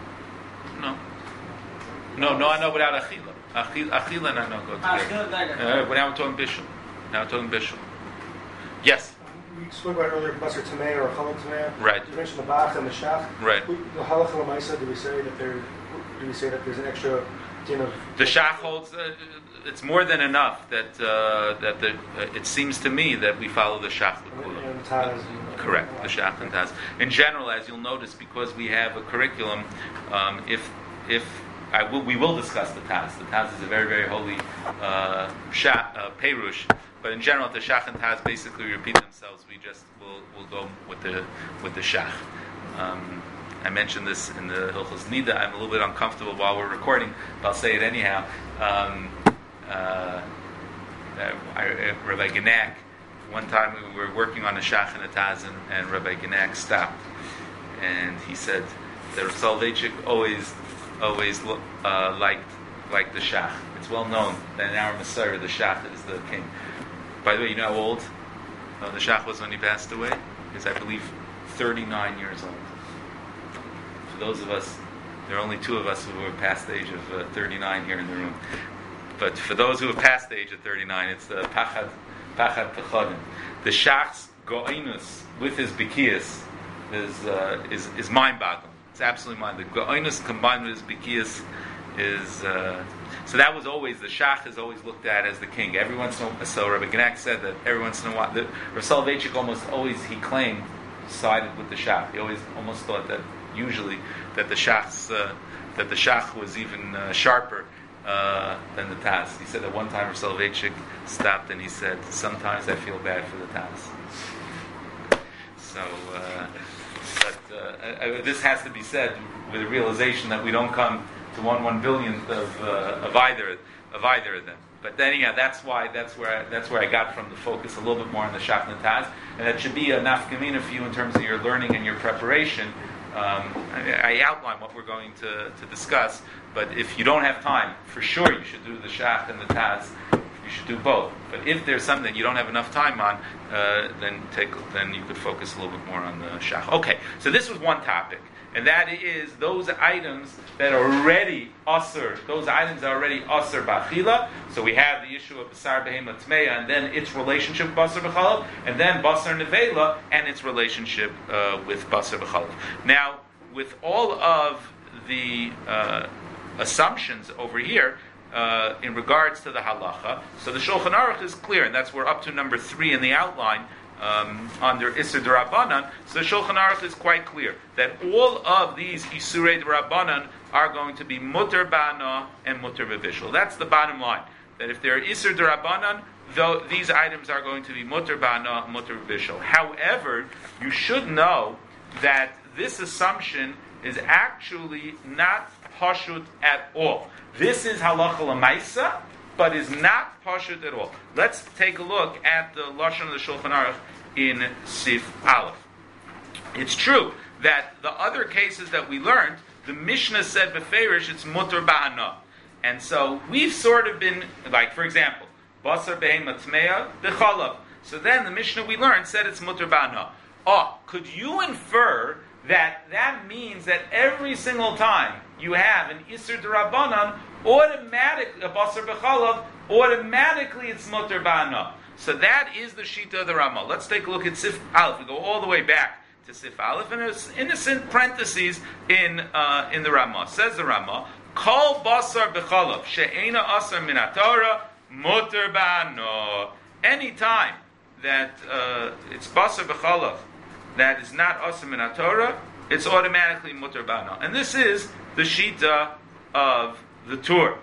No, I know without Achila. Achila and I know go together. But now we're talking Bishul. Yes? We spoke about earlier Basar Tamei or Chalal Tamei. Right. You mentioned the Bach and the Shach. Right. The Halacha L'maisa, do we say that there's an extra din of... The Shach holds... it's more than enough that it seems to me that we follow the Shach L'kula. And Taz. Correct, the Shach and Taz. In general, as you'll notice, because we have a curriculum, we will discuss the Taz. The Taz is a very, very holy Perush. But in general, the Shach and Taz basically repeat themselves. We just will go with the Shach. I mentioned this in the Hilchos Nida. I'm a little bit uncomfortable while we're recording, but I'll say it anyhow. Rabbi Genak, one time we were working on a Shach and a Taz, and Rabbi Genak stopped, and he said that Rav Soloveitchik always liked the Shach. It's well known that in our Messiah, the Shach is the king. By the way, you know how old the Shach was when he passed away? He was, I believe, 39 years old. For those of us, there are only two of us who are past the age of 39 here in the room. But for those who have passed the age of 39, it's the Pachad Techodim. The Shach's Go'inus with his Bikiyas is mind-boggling. It's absolutely mind-boggling. The Go'inus combined with his Bikiyas is... So that was always, the Shach is always looked at as the king. Every once in a while, so Rabbi Genak said that every once in a while, Rav Soloveitchik almost always, he claimed, sided with the Shach. He always almost thought that usually that the Shach was even sharper than the Taz. He said that one time Rav Soloveitchik stopped and he said, sometimes I feel bad for the Taz. So, this has to be said with the realization that we don't come to 1 billionth of either of them. But then, anyhow, that's where I got from the focus a little bit more on the Shach and the Taz, and that should be a nafkamina for you in terms of your learning and your preparation. I outline what we're going to discuss, but if you don't have time, for sure you should do the Shach and the Taz. you should do both. But if there's something that you don't have enough time on, then you could focus a little bit more on the shach. Okay, so this was one topic, and that is those items that are already asur. Those items are already asur b'achila. So we have the issue of basar behema tmeya, and then its relationship with basar b'chalav, and then basar nevela and its relationship with basar b'chalav. Now, with all of the assumptions over here in regards to the halacha, so the Shulchan Aruch is clear, and that's we're up to number 3 in the outline under Isur D'Rabbanan. So the Shulchan Aruch is quite clear that all of these Isurei D'Rabbanan are going to be mutter ba'ana and mutter b'vishul. That's the bottom line. That if they're Isur D'Rabbanan, though these items are going to be mutter ba'ana and mutter b'vishul. However, you should know that this assumption is actually not pashut at all. This is halacha l'maisa, but is not pashut at all. Let's take a look at the lashon of the Shulchan Aruch in Sif Aleph. It's true that the other cases that we learned, the Mishnah said beferish it's mutter ba'ana, and so we've sort of been like, for example, basar behema tmeya b'chalav. So then the Mishnah we learned said it's mutter ba'ana. Oh, could you infer that means that every single time you have an Isur D'Rabbanan, automatically, a Basar B'chalav, automatically it's Mutter Ba'ana. So that is the Shita of the Ramah. Let's take a look at Sif Aleph. We go all the way back to Sif Aleph, and there's innocent parentheses in the Ramah. Says the Ramah, Kol Basar B'chalav, She'ena Asar Min HaTorah, Mutter Ba'ana. Any time that it's Basar B'chalav, that is not Asar Min HaTorah, it's automatically Mutter Ba'ana. And this is the Shita of the Tur.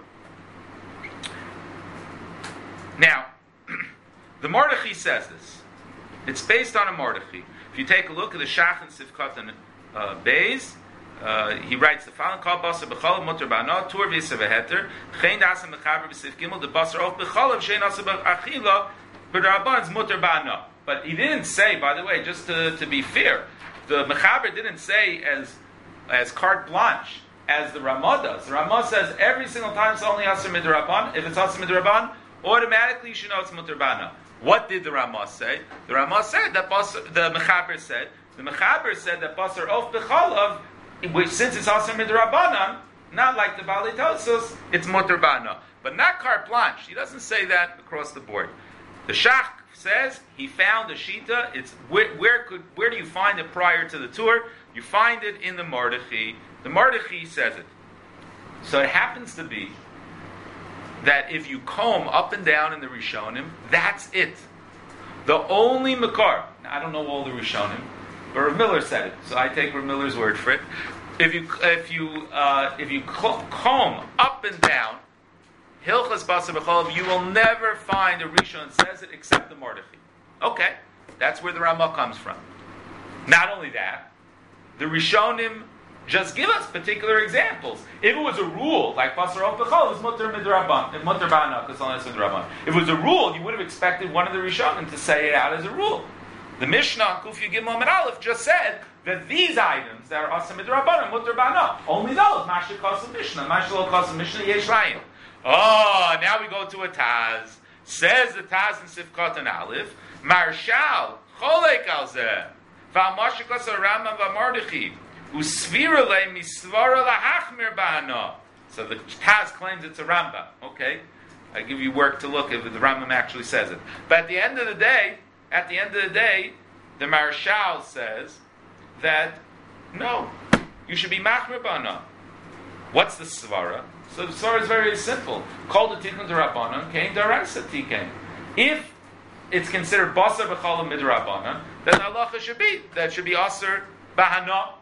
Now, the Mordechai says this. It's based on a Mordechai. If you take a look at the Shach and Sifkat and Beis, he writes the following: Kol basar b'chalav mutter ba'ana tur v'yisav v'heter chein da'asam mechaber b'sif gimel the basar of b'chalav shein asam b'achila b'draban's mutter ba'ana. But he didn't say, by the way, just to be fair, the mechaber didn't say as carte blanche as the Ramah does. The Ramah says every single time it's only asar midraban. If it's asar midraban, automatically you should know it's mutter ba'ana. What did the Ramah say? The Ramah said that the mechaber said that basar of b'chalav, which since it's asar midrabanan, not like the Baalei Tosfos, it's mutter ba'ana, but not carte blanche. He doesn't say that across the board. The Shach says he found the Shita. It's where do you find it prior to the Tur? You find it in the Mordechai. The Mordechai says it. So it happens to be that if you comb up and down in the Rishonim, that's it. The only Makar, I don't know all the Rishonim, but Rav Miller said it, so I take Rav Miller's word for it. If you comb up and down Hilchas Basar B'chalav, you will never find a Rishon that says it except the Mordechai. Okay, that's where the Ramah comes from. Not only that, the Rishonim just give us particular examples. If it was a rule, like Basar of B'chalav is Mutter Midraban, Mutter Ba'ana, because only it's Midraban. If it was a rule, you would have expected one of the Rishonim to say it out as a rule. The Mishnah, Kufi Gimel Amid Aleph, just said that these items that are Asar Midraban and Mutter Ba'ana, only those, Mashal Kosel Mishnah, Mashal Kosel Mishnah, Yesh Rayim. Oh, now we go to a Taz. Says the Taz in Sifkat and Aleph, Marshal, Cholek al Zeh, V'amashikos HaRambam V'Mordechai, Usvira le misvara lahachmir ba'ana. So the Taz claims it's a Rambam. Okay, I give you work to look if the Rambam actually says it. But at the end of the day, the Marshal says that no, you should be machmir ba'ana. What's the svara? So the svara is very simple. Called the tikkun d'Rabbanan, kain d'Oraisa tikkun. If it's considered basar b'chalav midrabanan, then halacha should be asar b'hana.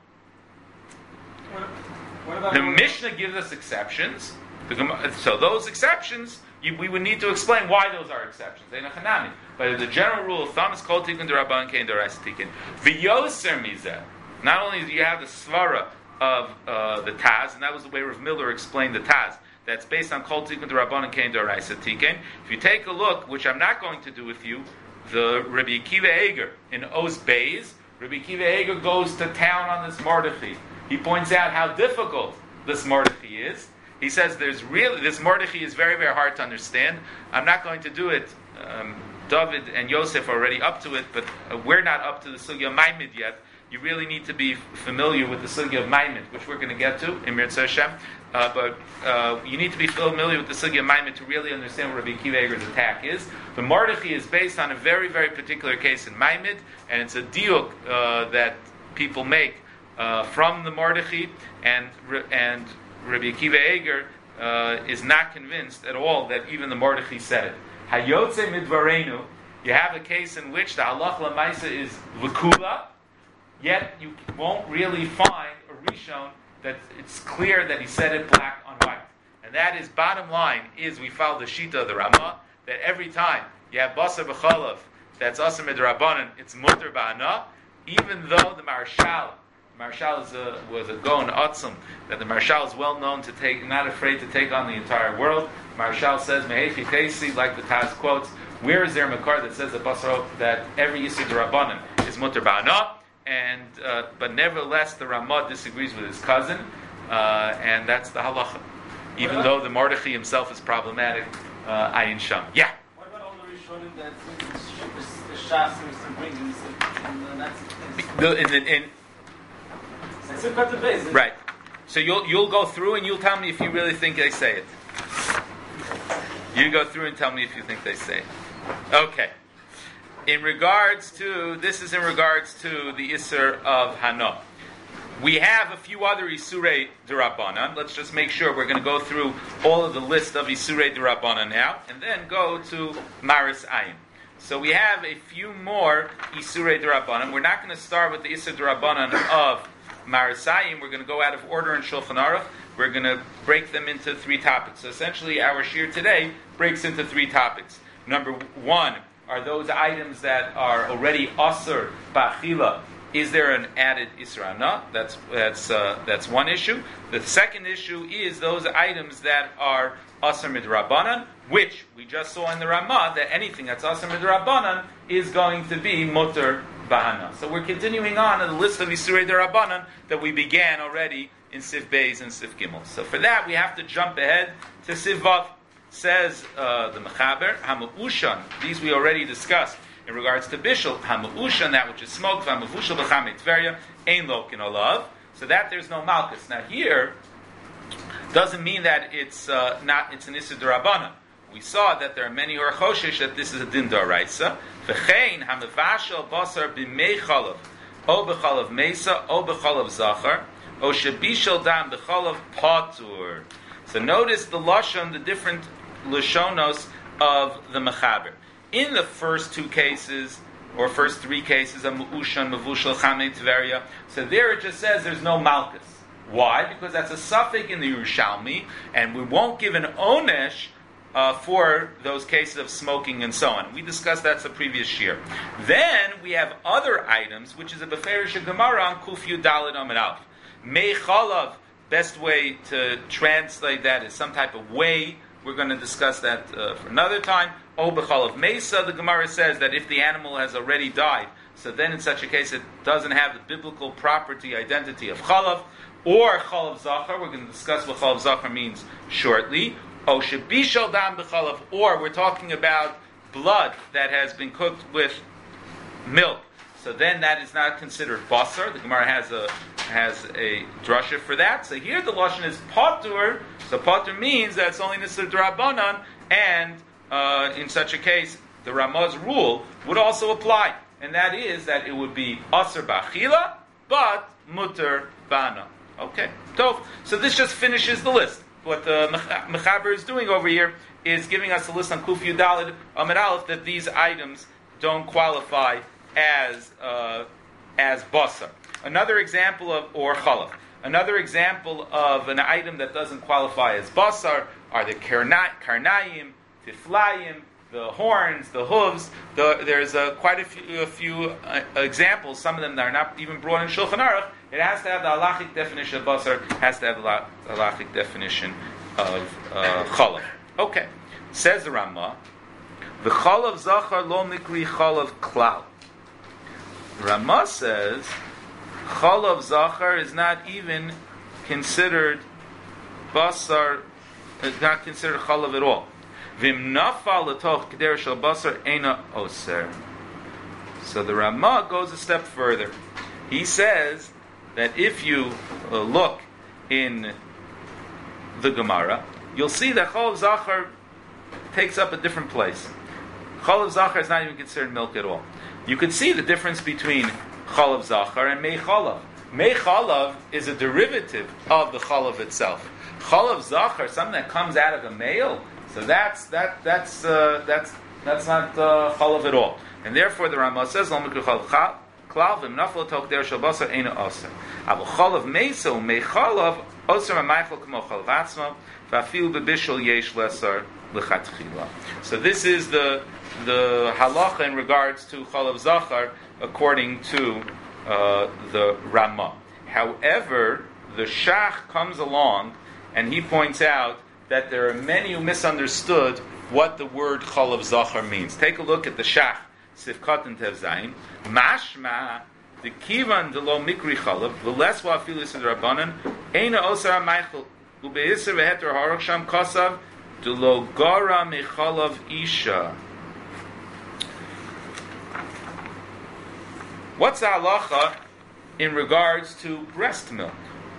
The Mishnah gives us exceptions. So those exceptions, we would need to explain why those are exceptions. But the general rule of thumb is called tikkun d'Rabbanan, kain d'Oraisa tikkun. V'yoser mizeh. Not only do you have the svara of the Taz, and that was the way Rav Miller explained the Taz, that's based on Kol Tikkun D'Rabbanan Kain D'Oraisa Tikkun. If you take a look, which I'm not going to do with you, the Rabbi Akiva Eger in Oz Beis, Rabbi Akiva Eger goes to town on this Mordechai. He points out how difficult this Mordechai is, He says there's really, this Mordechai is very, very hard to understand. I'm not going to do it. David and Yosef are already up to it, but we're not up to the Sugya Maimid yet. You really need to be familiar with the Sugya of Maimid, which we're going to get to in Mirza Hashem. But you need to be familiar with the Sugya of Maimid to really understand what Rabbi Akiva Eiger's attack is. The Mordechai is based on a very, very particular case in Maimid, and it's a diuk that people make from the Mordechai, and Rabbi Akiva Eiger is not convinced at all that even the Mordechai said it. Hayotze midvarenu, you have a case in which the halach lamaisa is v'kula, yet you won't really find a rishon that it's clear that he said it black on white. And that is, bottom line, is we follow the shita of the Ramah, that every time you have basar b'chalav, that's asar midrabanan, it's mutter ba'ana, even though the Marshal was a Gaon Atzum, that the Marshal is well known to take, not afraid to take on the entire world. Marshal says, Mehechi Tesi, like the Taz quotes, where is there a Makar that says that every Yisur Rabbanan is Mutter Ba'ana? And but nevertheless, the Ramah disagrees with his cousin, and that's the halacha. Even though the Mordechai himself is problematic, Ayin Sham. Yeah. What about all the Rishonim that the Shas seems to bring in the Right. So you'll go through and you'll tell me if you really think they say it. You go through and tell me if you think they say it. Okay. This is in regards to the Isser of Hana. We have a few other Isurei D'Rabbanan. Let's just make sure we're going to go through all of the list of Isurei D'Rabbanan now, and then go to Maris Ayin. So we have a few more Isurei D'Rabbanan. We're not going to start with the Isser D'Rabbanan of Maris Ayin. We're going to go out of order in Shulchan Aruch. We're going to break them into three topics. So essentially, our shir today breaks into three topics. Number one are those items that are already asur ba'achila. Is there an added Isra? No, that's one issue. The second issue is those items that are asur midrabanan, which we just saw in the Ramah that anything that's asur midrabanan is going to be mutter ba'ana. So we're continuing on the list of Isurei D'Rabbanan that we began already in Sif Beis and Sif Gimel. So for that we have to jump ahead to Sif Vav. Says the Mechaber, Hamu'ushan, these we already discussed in regards to Bishul, Hamu'ushan, that which is smoked, Hamu'ushal b'chamei tveria, Ein Lokin Olav, so that there's no Malkus. Now here, doesn't mean that it's an Issa D'Rabbanan. We saw that there are many who are Choshesh that this is a Din D'Oraisa. V'chein, Hamevashal Basar b'mei chalav, O b'chalav Mesa, O b'chalav Zachar, O shebishal dam b'chalav Patur. So notice the Lashon, the different Lashonos of the Mechaber. In the first two cases, or first three cases of Mu'ushan, Mavushal, Chamei, Tveria, so there it just says there's no Malkus. Why? Because that's a suffix in the Yerushalmi, and we won't give an Onesh for those cases of smoking and so on. We discussed that's the previous year. Then we have other items, which is a Beferish Gemara on Kuf Yud Daled Amud Aleph. Mei Chalav, best way to translate that is some type of whey. We're going to discuss that for another time. O b'chalav mesa, the Gemara says that if the animal has already died, so then in such a case it doesn't have the biblical property identity of chalav, or chalav zachar. We're going to discuss what chalav zachar means shortly. O shebishal dam b'chalav, or we're talking about blood that has been cooked with milk. So then that is not considered basar. The Gemara has a drasha for that. So here the lashon is patur. So patur means that it's only nisur d'Rabbanan, and in such a case, the Ramah's rule would also apply, and that is that it would be asur ba'achila, but mutter ba'ana. Okay, so this just finishes the list. What the Mechaber is doing over here is giving us a list on Kuf Yud Daled Amud Aleph that these items don't qualify as basar. Another example of, or chalav. Another example of an item that doesn't qualify as basar are the karnayim, tiflayim, the horns, the hooves. There's quite a few examples. Some of them that are not even brought in Shulchan Aruch. It has to have the halachic definition of basar. Has to have the halachic definition of chalav. Okay, says the Ramah, the chalav zachar lo mikri chalav klal. Ramah says chalav zachar is not even considered basar not considered chalav at all. Vim nafal letoch keder shel basar eina oser. So the Ramah goes a step further. He says that if you look in the Gemara, you'll see that chalav zachar takes up a different place. Chalav zachar is not even considered milk at all. You can see the difference between chalav zachar and mei chalav. Mei chalav is a derivative of the chalav itself. Chalav zachar, something that comes out of a male, so that's not chalav at all. And therefore the Ramah says, "Lo mikru chalav klal v'mnafal tok der shel basar eina aser." Aval chalav meisa u'mei chalav aser ma'meichel k'mo chalav atzma v'afilu b'bishul yesh lesar l'chatchila. So this is the halacha in regards to chalav zachar according to the Ramah. However, the Shach comes along and he points out that there are many who misunderstood what the word chalav zachar means. Take a look at the Shach, Sifkat and Tev Zayin. Mashma, the kivan de lo mikri chalav, v'les wa afilu yisad rabbanan, eina osar ha'meichel, u'be'isr v'heter harach sham kosav, de lo gara mechalav isha. What's the halacha in regards to breast milk?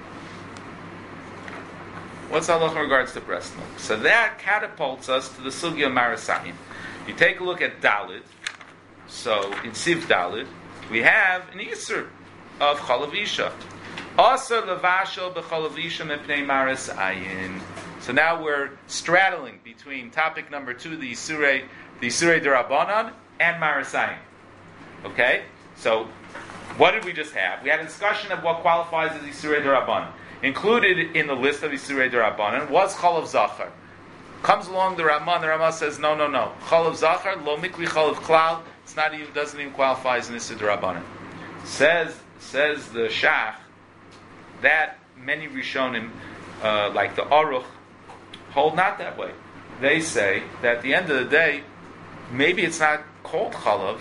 What's the halacha in regards to breast milk? So that catapults us to the sugya marasayim. You take a look at Dalit. So in Siv Dalit, we have an Isur of chalav isha. Asar levashel b'chalav isha mepnei marasayim. So now we're straddling between topic number 2, the Isurei Derabanan, and marasayim. Okay? So, what did we just have? We had a discussion of what qualifies as Isurei Derabanan. Included in the list of Isurei Derabanan was chalav zachar. Comes along the Ramah says, no. Chalav zachar, lo mikri chalav klal, it's not even, doesn't even qualify as an Isurei Derabanan. Says the Shach, that many Rishonim, like the Aruch, hold not that way. They say that at the end of the day, maybe it's not called chalav,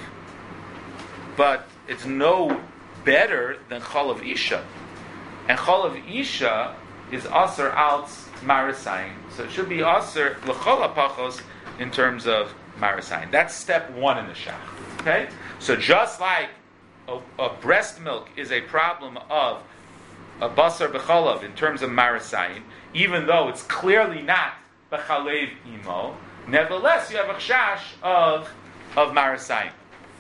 but it's no better than chalav isha. And chalav isha is aser alts marasayim. So it should be aser l'chol hapachos in terms of marasayim. That's step 1 in the Shach. Okay? So just like a breast milk is a problem of a basar b'chalav in terms of marasayim, even though it's clearly not b'chalev imo, nevertheless you have a chash of marasayim.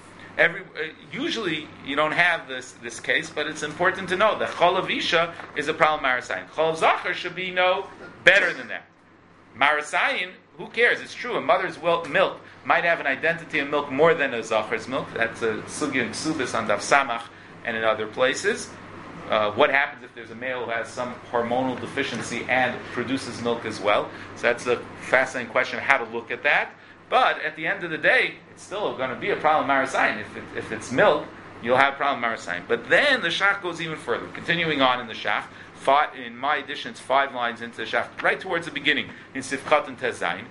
Usually you don't have this case, but it's important to know that chalav isha is a problem marasayim. Chalav zachar should be no better than that. Marasayim, who cares? It's true. A mother's milk might have an identity of milk more than a zachar's milk. That's a sugya and ksubis on Daf Samach and in other places. What happens if there's a male who has some hormonal deficiency and produces milk as well? So that's a fascinating question of how to look at that. But at the end of the day, it's still going to be a problem marasayim. If it's milk, you'll have a problem marasayim. But then the Shach goes even further. Continuing on in the Shach, in my edition, it's 5 lines into the Shach, right towards the beginning, in Sifchat and Tezayin.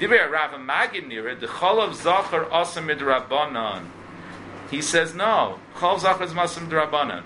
He says, no, chalav zachar is masum d'Rabbanan.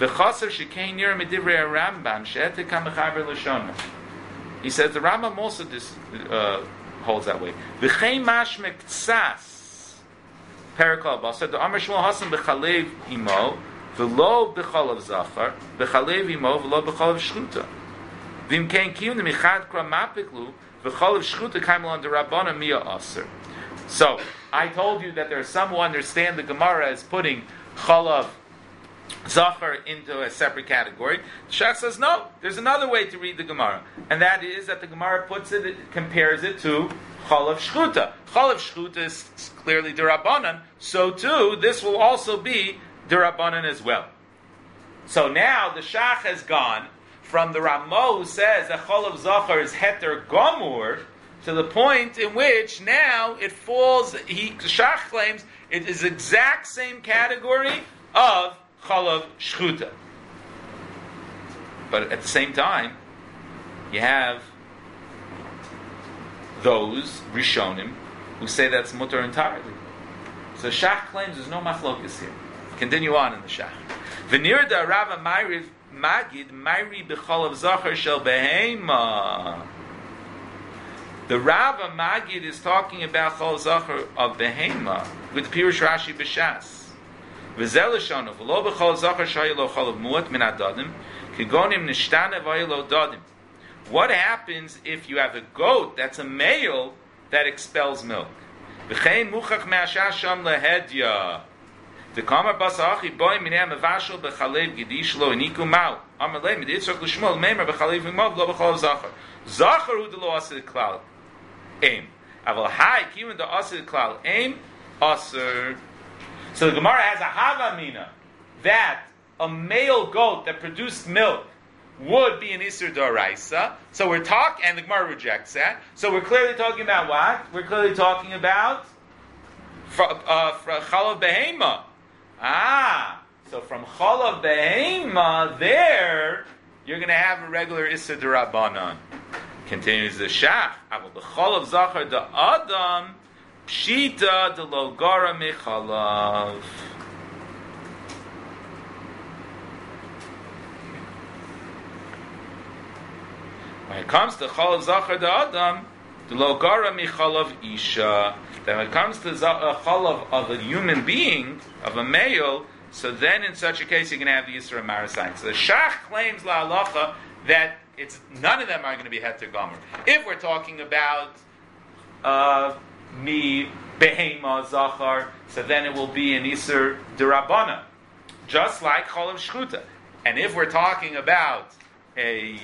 He says the Rambam also holds that way. V'chein mashmek tzas perikol basar the Amar Shmuel Hasan b'chalev imo v'lo b'chalav zachar b'chalev imo v'lo b'chalav shchuta v'im kein kiyum d'michad kra mapiklu v'chalav shchuta kaimel under Rabbana miya aser. So I told you that there are some who understand the Gemara as putting chalav zachar into a separate category. The Shach says no. There's another way to read the Gemara, and that is that the Gemara compares it to chalav shchuta. Chalav shchuta is clearly derabanan, so too this will also be derabanan as well. So now the Shach has gone from the Ramah who says that chalav zachar is heter gomur to the point in which now it falls. The Shach claims it is exact same category of chalav shchuta. But at the same time, you have those Rishonim who say that's mutter entirely. So Shach claims there's no machlokas here. Continue on in the Shach. V'nir da Rava Magid Mayri b'chalav zachar shel behema. The Rava Magid is talking about Chol Zachar of Behema with Pirush Rashi B'Shas. V'zel Lashonu v'lo b'Chol Zachar shayilo Chol of Muat min Adadim kigonim nishtane v'ayilo Dadim. What happens if you have a goat that's a male that expels milk? V'chein muchach me'asha sham lehedya. The Kamar Basachi boy minei mevashel b'chalev gidish lo iniku mau. Amalei miditzok l'shmol meimer b'chalev imov lo b'Chol Zachar. Zachar hu de lo asid klal. Aim. Aval hai kiven the asid klal aim aser. So the Gemara has a havamina that a male goat that produced milk would be an isur d'oraisa. So we're talking, and the Gemara rejects that. So we're clearly talking about what? We're clearly talking about chalav behema. So from chalav behema there you're going to have a regular isur d'rabanan. Continues the Shach. Aval b'chalav zachar da adam pshita de lo gara mechalav. When it comes to chalav zachar da adam, de lo gara mechalav isha. Then when it comes to chalav of a human being, of a male, so then in such a case you can have the Yisra Marasayin. So the Shach claims la halacha that it's none of them are going to be heter gomer. If we're talking about mi behema zachar, so then it will be an iser derabana, just like cholav shchuta. And if we're talking about a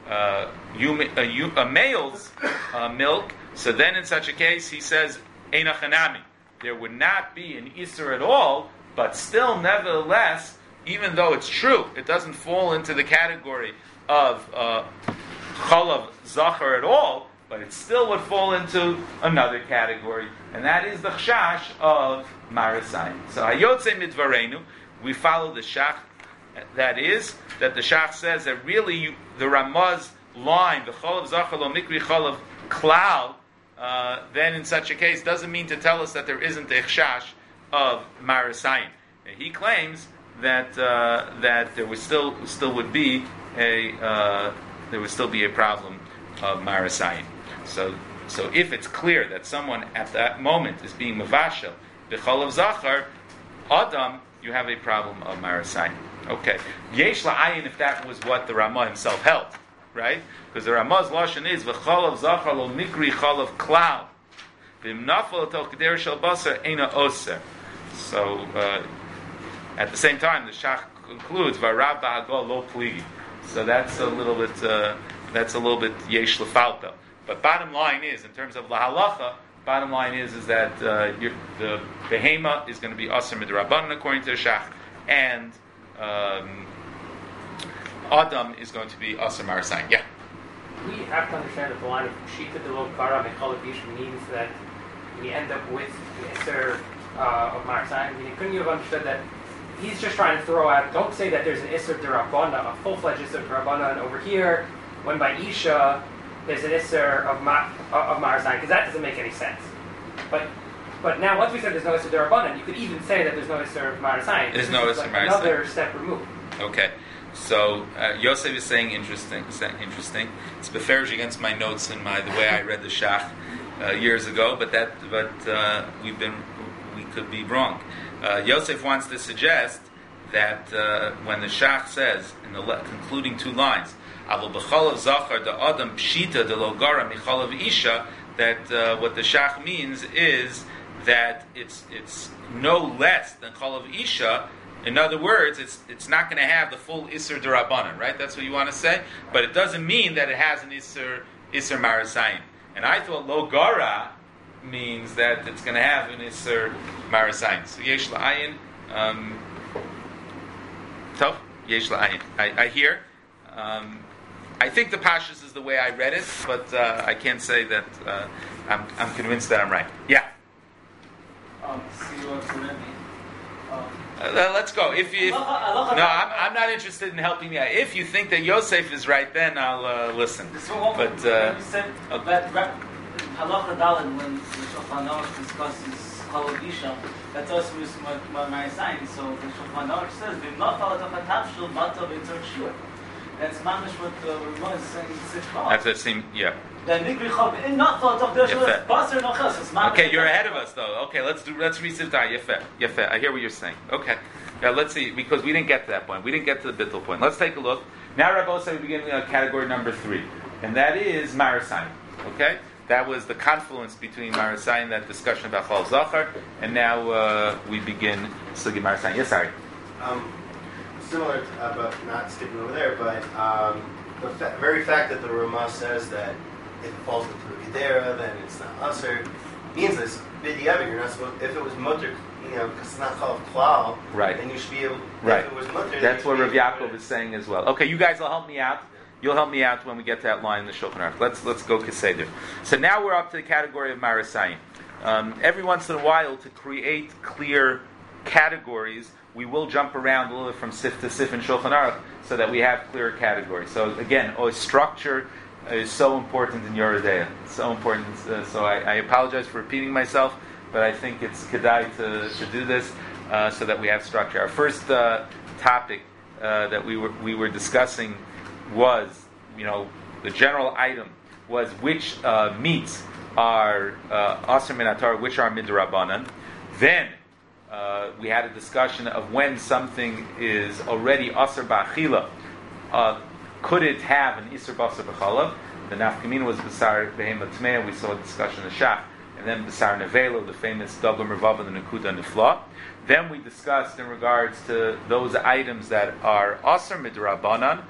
male's milk, so then in such a case he says eina chanami. There would not be an iser at all, but still, nevertheless, even though it's true, it doesn't fall into the category of chalav zachar at all, but it still would fall into another category, and that is the chashash of marasayim. So hayotze midvarenu, we follow the Shach. That is that the Shach says that really the Ramaz line, the chalav zachar lo mikri chalav klal, then in such a case doesn't mean to tell us that there isn't a chashash of marasayim. He claims that that there was still would be there would still be a problem of marasayim. So if it's clear that someone at that moment is being mavashel b'chalav zachar adam, you have a problem of marasayim. Okay, yesh la'ayin if that was what the Ramah himself held, right? Because the Ramah's lashon is v'chalav zachar lo mikri chalav klal v'imnafal tel keder shel basar eina oser. So at the same time, the Shach concludes v'arav ba'agol lo pligi. So that's a little bit yesh lefalta. But bottom line is, in terms of lahalacha, bottom line is that the behema is going to be aser midrabanan according to the Shach, and adam is going to be aser marasayim. Yeah. We have to understand that the line of Shita de lo kara mechalav ish means that we end up with the iser of marasayim. I mean, couldn't you have understood that he's just trying to throw out, don't say that there's an iser derabana, a full-fledged iser derabana, and over here, when by isha, there's an iser of marasayim, because that doesn't make any sense. But now, once we said there's no iser derabana, you could even say that there's no iser of marasayim. There's no iser of marasayim. Another step removed. Okay. So Yosef is saying interesting. It's beferish against my notes and the way I read the Shach years ago, but we could be wrong. Yosef wants to suggest that when the Shach says in the concluding two lines, "Avol b'chalav zachar da adam pshita de lo gara michalav isha," that what the Shach means is that it's no less than chalav isha. In other words, it's not going to have the full Isser Durabanan, right? That's what you want to say? But it doesn't mean that it has an Isser Marasayim. And I thought Lo Gara means that it's going to have an Isser Marasayim. So Yesh La'ayin, Yesh La'ayin. I hear. I think the Pashas is the way I read it, but I can't say that I'm convinced that I'm right. Yeah? Let's go. If you, I'm not interested in helping you. If you think that Yosef is right, then I'll listen. But you said that halacha daled when the Shulchan Aruch discusses chalav isha, that's also with my sign. So the Shulchan Aruch says v'imnafal atachatavshul batav etzor shur. That's mamish what the Ramah is saying. That's the same. Yeah. Then Nikri not thought of there's Yefet. Basar no Chas. Okay, you're ahead of us though. Okay, let's receive that. Yefet. I hear what you're saying. Okay. Now let's see, because we didn't get to that point. We didn't get to the bittul point. Let's take a look. Now Rabbi said we begin category number 3. And that is Marasayim. Okay? That was the confluence between Marasayim, that discussion about Chol Zachar, and now we begin Sugi Marasayim. Yes, sorry. Similar to, but not skipping over there, but the very fact that the Ramah says that if it falls into the Gedera, then it's not Aser, means this. B'diavad, you're not supposed. If it was mutter, because it's not called klal, right? Then you should be able. Right. If it was mutter, that's what Rav Yaakov is saying as well. Okay, you guys will help me out. You'll help me out when we get to that line in the Shulchan Aruch. Let's go Keseder. So now we're up to the category of Marasayim. Every once in a while, to create clear categories, we will jump around a little bit from sif to sif in Shulchan Aruch so that we have clear categories. So again, structure is so important in Yoreh De'ah. It's so important. So I apologize for repeating myself, but I think it's kedai to do this so that we have structure. Our first topic that we were discussing was, the general item was which meats are Asr min Hatorah, which are midrabanan. Then we had a discussion of when something is already Asr ba'achila. Could it have an Isser Basar B'chalav? The nafkamina was Basar Behema Tmeya. We saw a discussion of Shach. And then Basar Nevelo, the famous Dagam Revava, the Nakuda Nifla. Then we discussed in regards to those items that are Asr Midrabanan,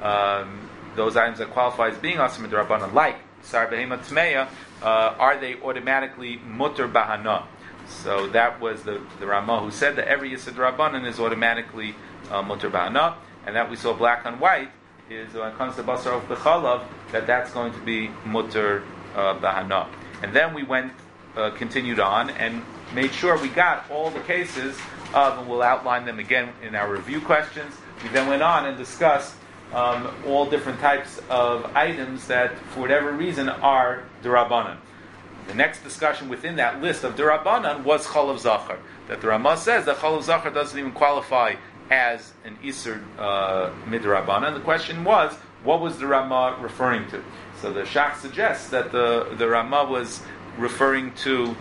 those items that qualify as being Asr Midrabanan, like Basar Behema Tmeya, are they automatically Mutter Bahana? So that was the Ramah who said that every Yisad Rabbanan is automatically Mutter Bahana. And that we saw black on white is when it comes to Basar of B'chalav, that's going to be Mutter Bahana. And then we continued on and made sure we got all the cases of, and we'll outline them again in our review questions. We then went on and discussed all different types of items that, for whatever reason, are D'Rabbanan. The next discussion within that list of D'Rabbanan was Chalav Zachar. That the Ramah says that Chalav Zachar doesn't even qualify as an Isur Midrabanan. The question was, what was the Ramah referring to? So the Shach suggests that the Ramah was referring to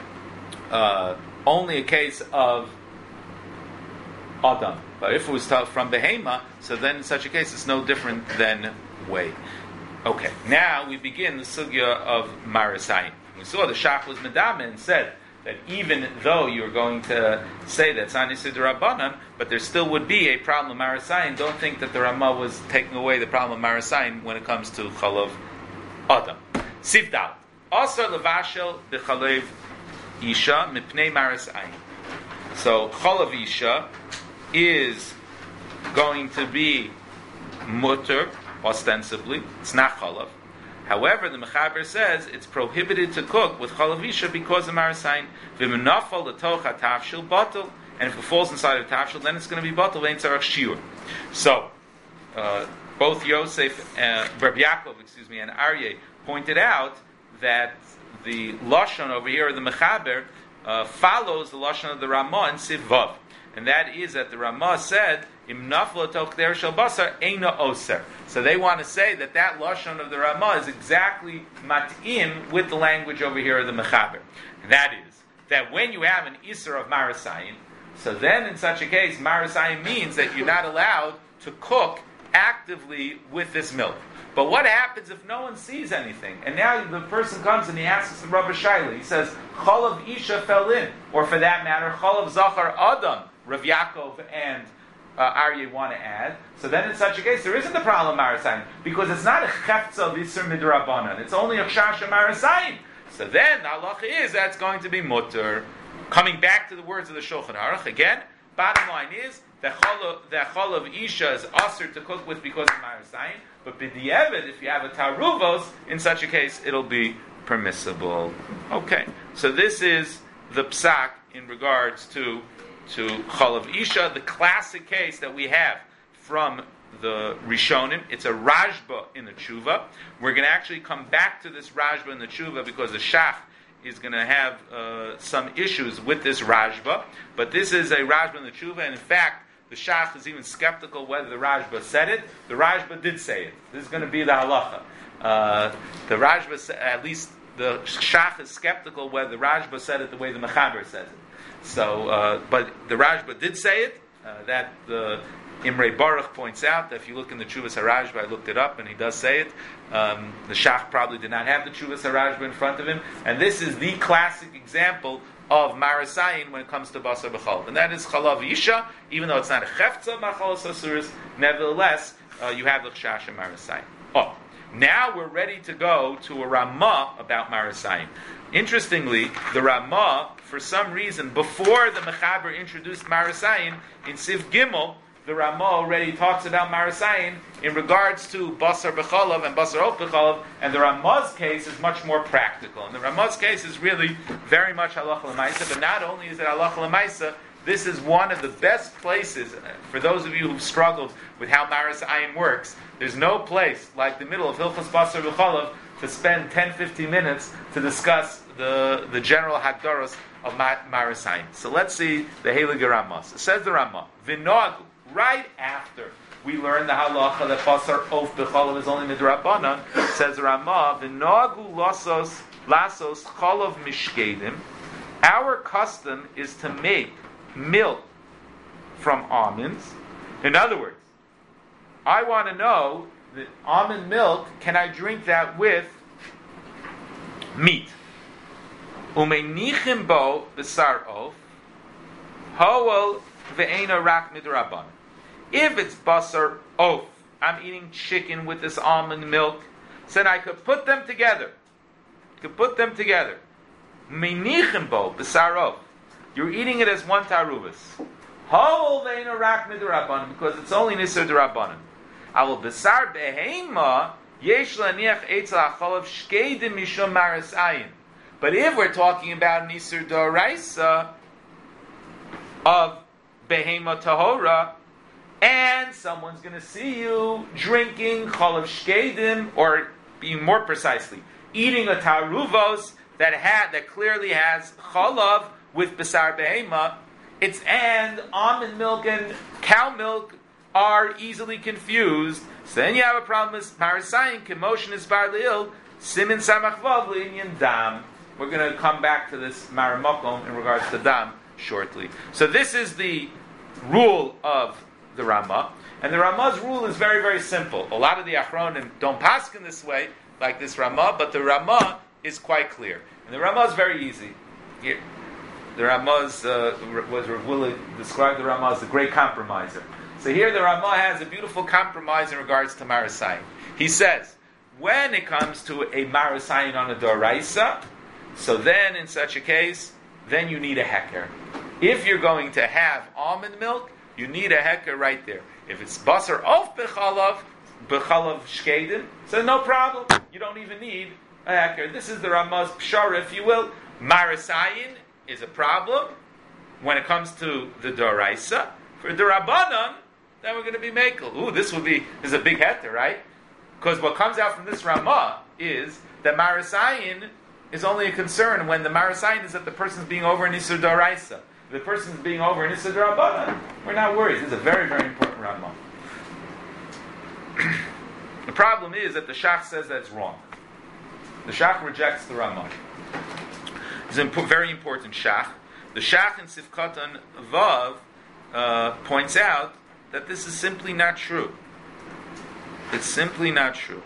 only a case of Adam. But if it was from Behema, so then in such a case it's no different than Way. Okay, now we begin the sugya of Marasayim. We saw the Shach was Medama and said that even though you're going to say that it's not Isur D'Rabbanan, but there still would be a problem of Marasayim. Don't think that the Ramah was taking away the problem of Marasayim when it comes to Chalav Adam. Sivdal. Asar levashel b'chalev isha mipnei Marasayim. So Chalav Isha is going to be mutter, ostensibly. It's not Chalav. However, the Mechaber says it's prohibited to cook with Chalav Isha because of Marasayim. V'menafal l'tocha tafshil batel, and if it falls inside of tafshil, then it's going to be batel ve'in tzarach shiur. So, both Yosef, Rabbi Yaakov, and Aryeh pointed out that the lashon over here, the Mechaber, follows the lashon of the Ramah in Siv Vav, and that is that the Ramah said, "Im naflo tokder shel basar eina oser." So they want to say that lashon of the Ramah is exactly mat'im with the language over here of the Mechaber. And that is that when you have an Isser of Marasayim, so then in such a case, Marasayim means that you're not allowed to cook actively with this milk. But what happens if no one sees anything? And now the person comes and he asks the Rabbi Shaila, he says, Chalav Isha fell in, or for that matter, Chalav Zachar Adam, Rav Yaakov and Aryeh want to add. So then in such a case, there isn't a problem of Marasayim, because it's not a Chefza of Isser Midrabanan, it's only a Chasha Marasayim. So then the halacha is that's going to be mutter. Coming back to the words of the Shulchan Aruch, again, bottom line is that Chalav Isha is asur to cook with because of Marasayim, but b'di'evet, if you have a taruvos, in such a case, it'll be permissible. Okay, so this is the psak in regards to Chalav Isha, the classic case that we have from the Rishonim. It's a Rajba in the Tshuva. We're going to actually come back to this Rajba in the Tshuva because the Shach is going to have some issues with this Rajba. But this is a Rajba in the Tshuva, and in fact, the Shach is even skeptical whether the Rajba said it. The Rajba did say it. This is going to be the halacha. The Rajba, at least the Shach is skeptical whether the Rajba said it the way the Mechaber says it. So, but the Rajba did say it. That the Imre Baruch points out that if you look in the Chuvas HaRajba, I looked it up and he does say it. The Shach probably did not have the Chuvas HaRajba in front of him, and this is the classic example of Marasayin when it comes to Basar B'chalav, and that is Chalav Isha. Even though it's not a Chefza Machalas Asuris, nevertheless you have the Chash and Marasayin. Oh, now we're ready to go to a Ramah about Marasayin. Interestingly, the Ramah, for some reason, before the Mechaber introduced Marasayin, in Siv Gimel, the Ramah already talks about Marasayin in regards to Basar B'chalav and Basar Of B'chalav, and the Ramah's case is much more practical. And the Ramah's case is really very much Halacha L'Maisa, but not only is it Halacha L'Maisa, this is one of the best places, for those of you who've struggled with how Marasayin works, there's no place like the middle of Hilchos Basar B'chalav to spend 10-15 minutes to discuss the general Hagdaros of Marasayin. So let's see the Heilige Ramah. It says the Ramah, V'noagu, right after we learn the halacha that Basar Of B'chalav is only midrabanan, says the Ramah, V'noagu lasos chalav mishkedim. Our custom is to make milk from almonds. In other words, I want to know that almond milk, can I drink that with meat? Umenichim bo b'sar of hoel ve'ena rak midrabanan. If it's basar of, I'm eating chicken with this almond milk, then I could put them together. Menichim bo b'sar of. You're eating it as one taruvas. Hoel ve'ena rak midrabanan, because it's only nisur derabanan. Al b'sar behema yesh laniach eitzel acholav shkeidim mishum marasayin. But if we're talking about nisur d'oraisa of behema tahora, and someone's going to see you drinking cholav shkeidim, or being more precisely, eating a taruvos that clearly has cholav with besar behema, and almond milk and cow milk are easily confused, so then you have a problem with Marasayin, Kemotion is bar leil, Simin Samach Vav Le'inyan Dam. We're going to come back to this Maramakom in regards to Dam shortly. So this is the rule of the Ramah, and the Ramah's rule is very, very simple. A lot of the Achronim don't paskin this way, like this Ramah, but the Ramah is quite clear. And the Ramah is very easy. Here, the Ramah's, was Rav Willig described the Ramah as the great compromiser. So here the Ramah has a beautiful compromise in regards to Marasayin. He says, when it comes to a Marasayin on a Doraisa, so then in such a case, then you need a heker. If you're going to have almond milk, you need a heker right there. If it's Basar Of B'chalav Shkedim, so no problem. You don't even need a heker. This is the Ramah's pshara, if you will. Marasayin is a problem when it comes to the Doraisa. For the Rabbanan, then we're going to be Mekel. Ooh, this is a big heter, right? Because what comes out from this Ramah is that Marasayin is only a concern when the Marasayin is that the person's being over in Isur Doraisa. If the person's being over in Isur Rabbanan, we're not worried. This is a very, very important Ramah. The problem is that the Shach says that's wrong. The Shach rejects the Ramah. It's a very important Shach. The Shach in Sifkatan Vav points out that this is simply not true. It's simply not true.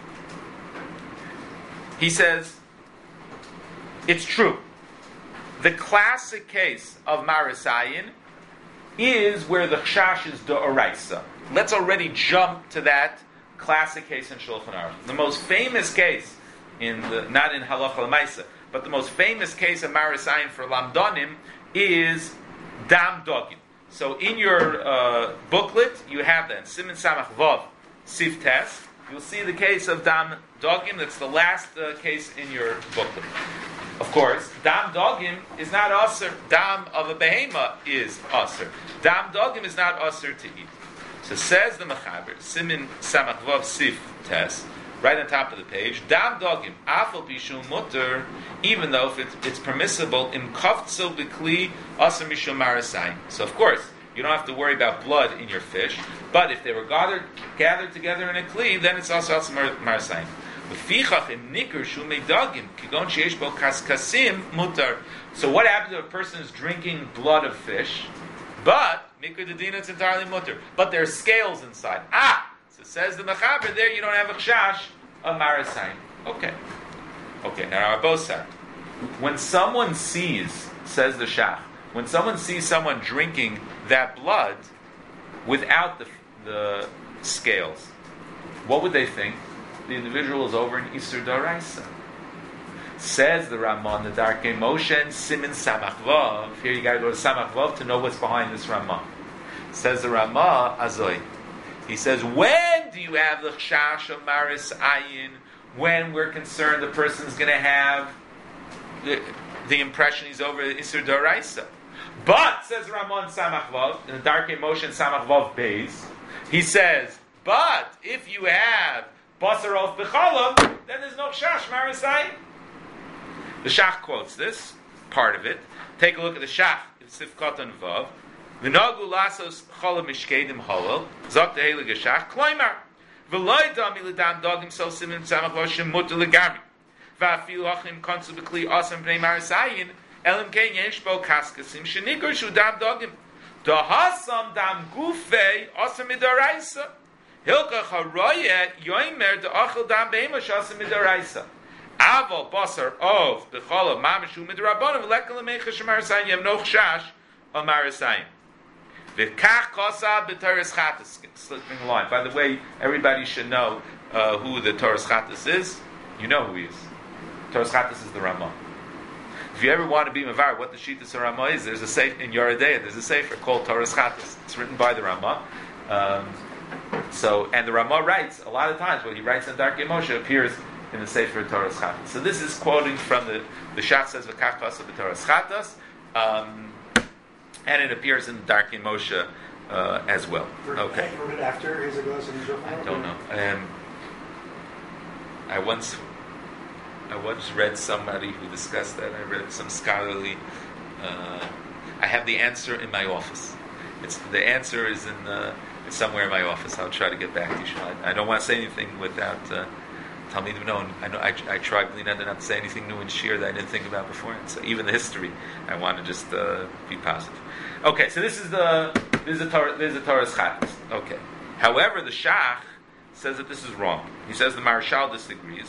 He says, it's true. The classic case of Marasayin is where the Chash is D'oraisa. Let's already jump to that classic case in Shulchan Aruch. The most famous case, not in Halacha L'Maisa, but the most famous case of Marasayin for Lamdonim is Dam Dogim. So in your booklet, you have that. Siman Samach Vav Sif Tes. You'll see the case of Dam Dogim. That's the last case in your booklet. Of course, Dam Dogim is not Aser. Dam of a behema is Aser. Dam Dogim is not Aser to eat. So says the Mechaber, Siman Samach Vav Sif Tes, right on top of the page, Dam Dogim, Afal Pishu Mutter, even though if it's permissible, in Kavtzel B'Kli Aser Mishum Marasayin. So of course, you don't have to worry about blood in your fish, but if they were gathered together in a Kli, then it's also Aser Marasayin. Lefichach im nikr shu meidagim kigon sheyesh bo kaskasim mutar. So what happens if a person is drinking blood of fish, but mikra dedina it's entirely mutar, but there's scales inside? So says the mechaber there, you don't have a chash of marasayim. Okay. Now both said, when someone sees, says the shach, when someone sees someone drinking that blood without the scales, what would they think? The individual is over in Isur Daraisa. Says the Ramah, the Darkei Moshe and Simin Samach Vav. Here you got to go to Samach Vav to know what's behind this Ramah. Says the Ramah, Azoi. He says, when do you have the Chash of Maris Ayin? When we're concerned the person's going to have the impression he's over Isur Daraisa. But, says Ramah in Samach Vav, in the Darkei Moshe and Samach Vav Beis, he says, but if you have Basar of B'chalav, then there's no Chash Marasai. The Shach quotes this, part of it. Take a look at the Shach, Sifkat and Vav. V'nagu lasos Chalav Mishkedim Halal, Zok Tehelig Shach, Kloimar. V'loi dami l'dam dogim so simin tzamach lo shemut l'gami. V'afilu hachim konsu b'kli asam b'nei Marasayin, elim kein yesh bo kaskasim shenigur shu dam dogim. Dahasam dam gufei asam midaraisa. Hilka charoye yoimer da'achel dam be'ema shasam midaraisa. Aval basar of b'cholav mamashu midrabanim v'lekal l'meicha shemarasayin yem noch shash o Marasayin. V'kach kosa b'Toras Chatas. Slipping a line. By the way, everybody should know who the Toras Chatas is. You know who he is. Toras Chatas is the Ramah. If you ever want to be mavar what the Shittas Ramah is, there's a sefer in Yoredeya. There's a sefer called Toras Chatas. It's written by the Ramah. And the Ramah writes a lot of times what he writes in Darkei Moshe appears in the sefer Toras Chatas. So this is quoting from the Shach says v'kach kosa b'Toras Chatas. And it appears in Darkei Moshe as well. Okay. After is it goes in I don't know. I once read somebody who discussed that. I read some scholarly. I have the answer in my office. The answer is it's somewhere in my office. I'll try to get back to you. I don't want to say anything without telling me to know. I try not to say anything new in Shir that I didn't think about before. And so even the history, I want to just be positive. Okay, so this is the Toras Chatas. Okay. However, the Shach says that this is wrong. He says the Maharshal disagrees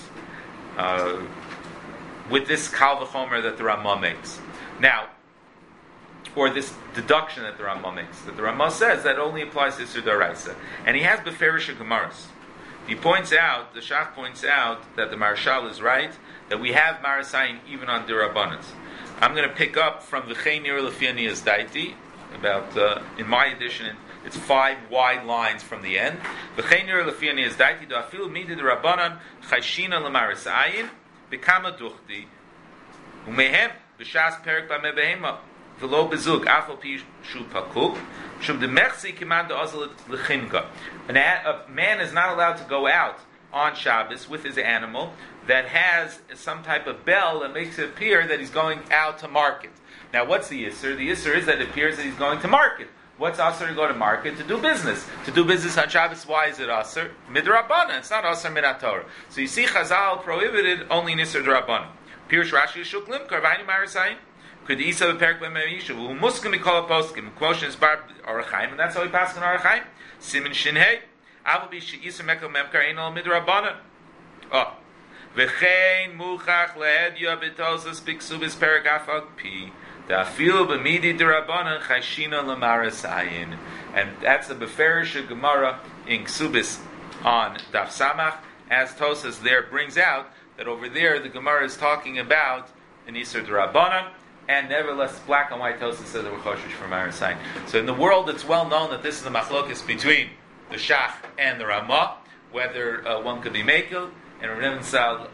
with this Kal V'chomer that the Ramah makes. Now, or this deduction that the Ramah makes, that the Ramah says that only applies to Isur Daraisa. And he has Beferish Gemaras. The Shach points out that the Maharshal is right, that we have Marasayin even on Dirabanans. I'm going to pick up from the V'chein nira lefi aniyas daiti, about, in my edition, it's 5 wide lines from the end. V'chein nira lefi aniyas daiti, do afilu midid Rabbanan chayshina l'marasayin, b'kama duchti, umehem, b'shas perik b'meh behema, v'lo bezug, afal pi shu pakuk, shum demechzi kiman de'ozal l'chinka. A man is not allowed to go out on Shabbos with his animal that has some type of bell that makes it appear that he's going out to market. Now, what's the Yisr? The Yisr is that it appears that he's going to market. What's Asr to go to market? To do business. To do business on Shabbos, why is it Asr? Midrabanan. It's not Asr Min HaTorah. So you see Chazal prohibited only in Yisr Drabanan. Pirush Rashi Shuklim, Karvayni Marasayin. Could Isa Beperk B'Meisha, who Muskim Mikol Poskim, Quotion is Bar Orachaim, and that's how we pass in Orachaim. Simin Shinhei, Avabi Isa Mekel Memkar Einol Midrabanan. Oh. V'chein Muchach Le'edya B'Tosas B'Ksubis Peragafag Pi. Da'afil B'Midi D'Rabanan Chayshina L'Marasayin. And that's the Beferish Gemara in Ksubis on Daf Samach, as Tosas there brings out that over there the Gemara is talking about an Isur D'Rabanan, and nevertheless black and white Tosas says that we're choshesh for Marasayin. So in the world it's well known that this is the machlokes between the Shach and the Ramah, whether one could be Mekel. And Rav Nebenzahl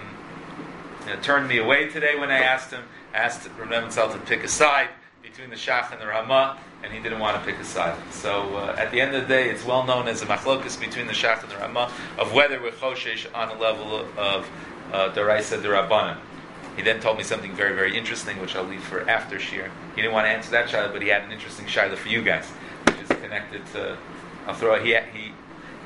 turned me away today when I asked Rav Nebenzahl to pick a side between the Shach and the Ramah, and he didn't want to pick a side. So at the end of the day, it's well known as a machlokes between the Shach and the Ramah of whether we're choshesh on a level of Daraisa D'Rabbanan. He then told me something very, very interesting, which I'll leave for after Shir. He didn't want to answer that shayla, but he had an interesting shayla for you guys, which is connected to. I'll throw.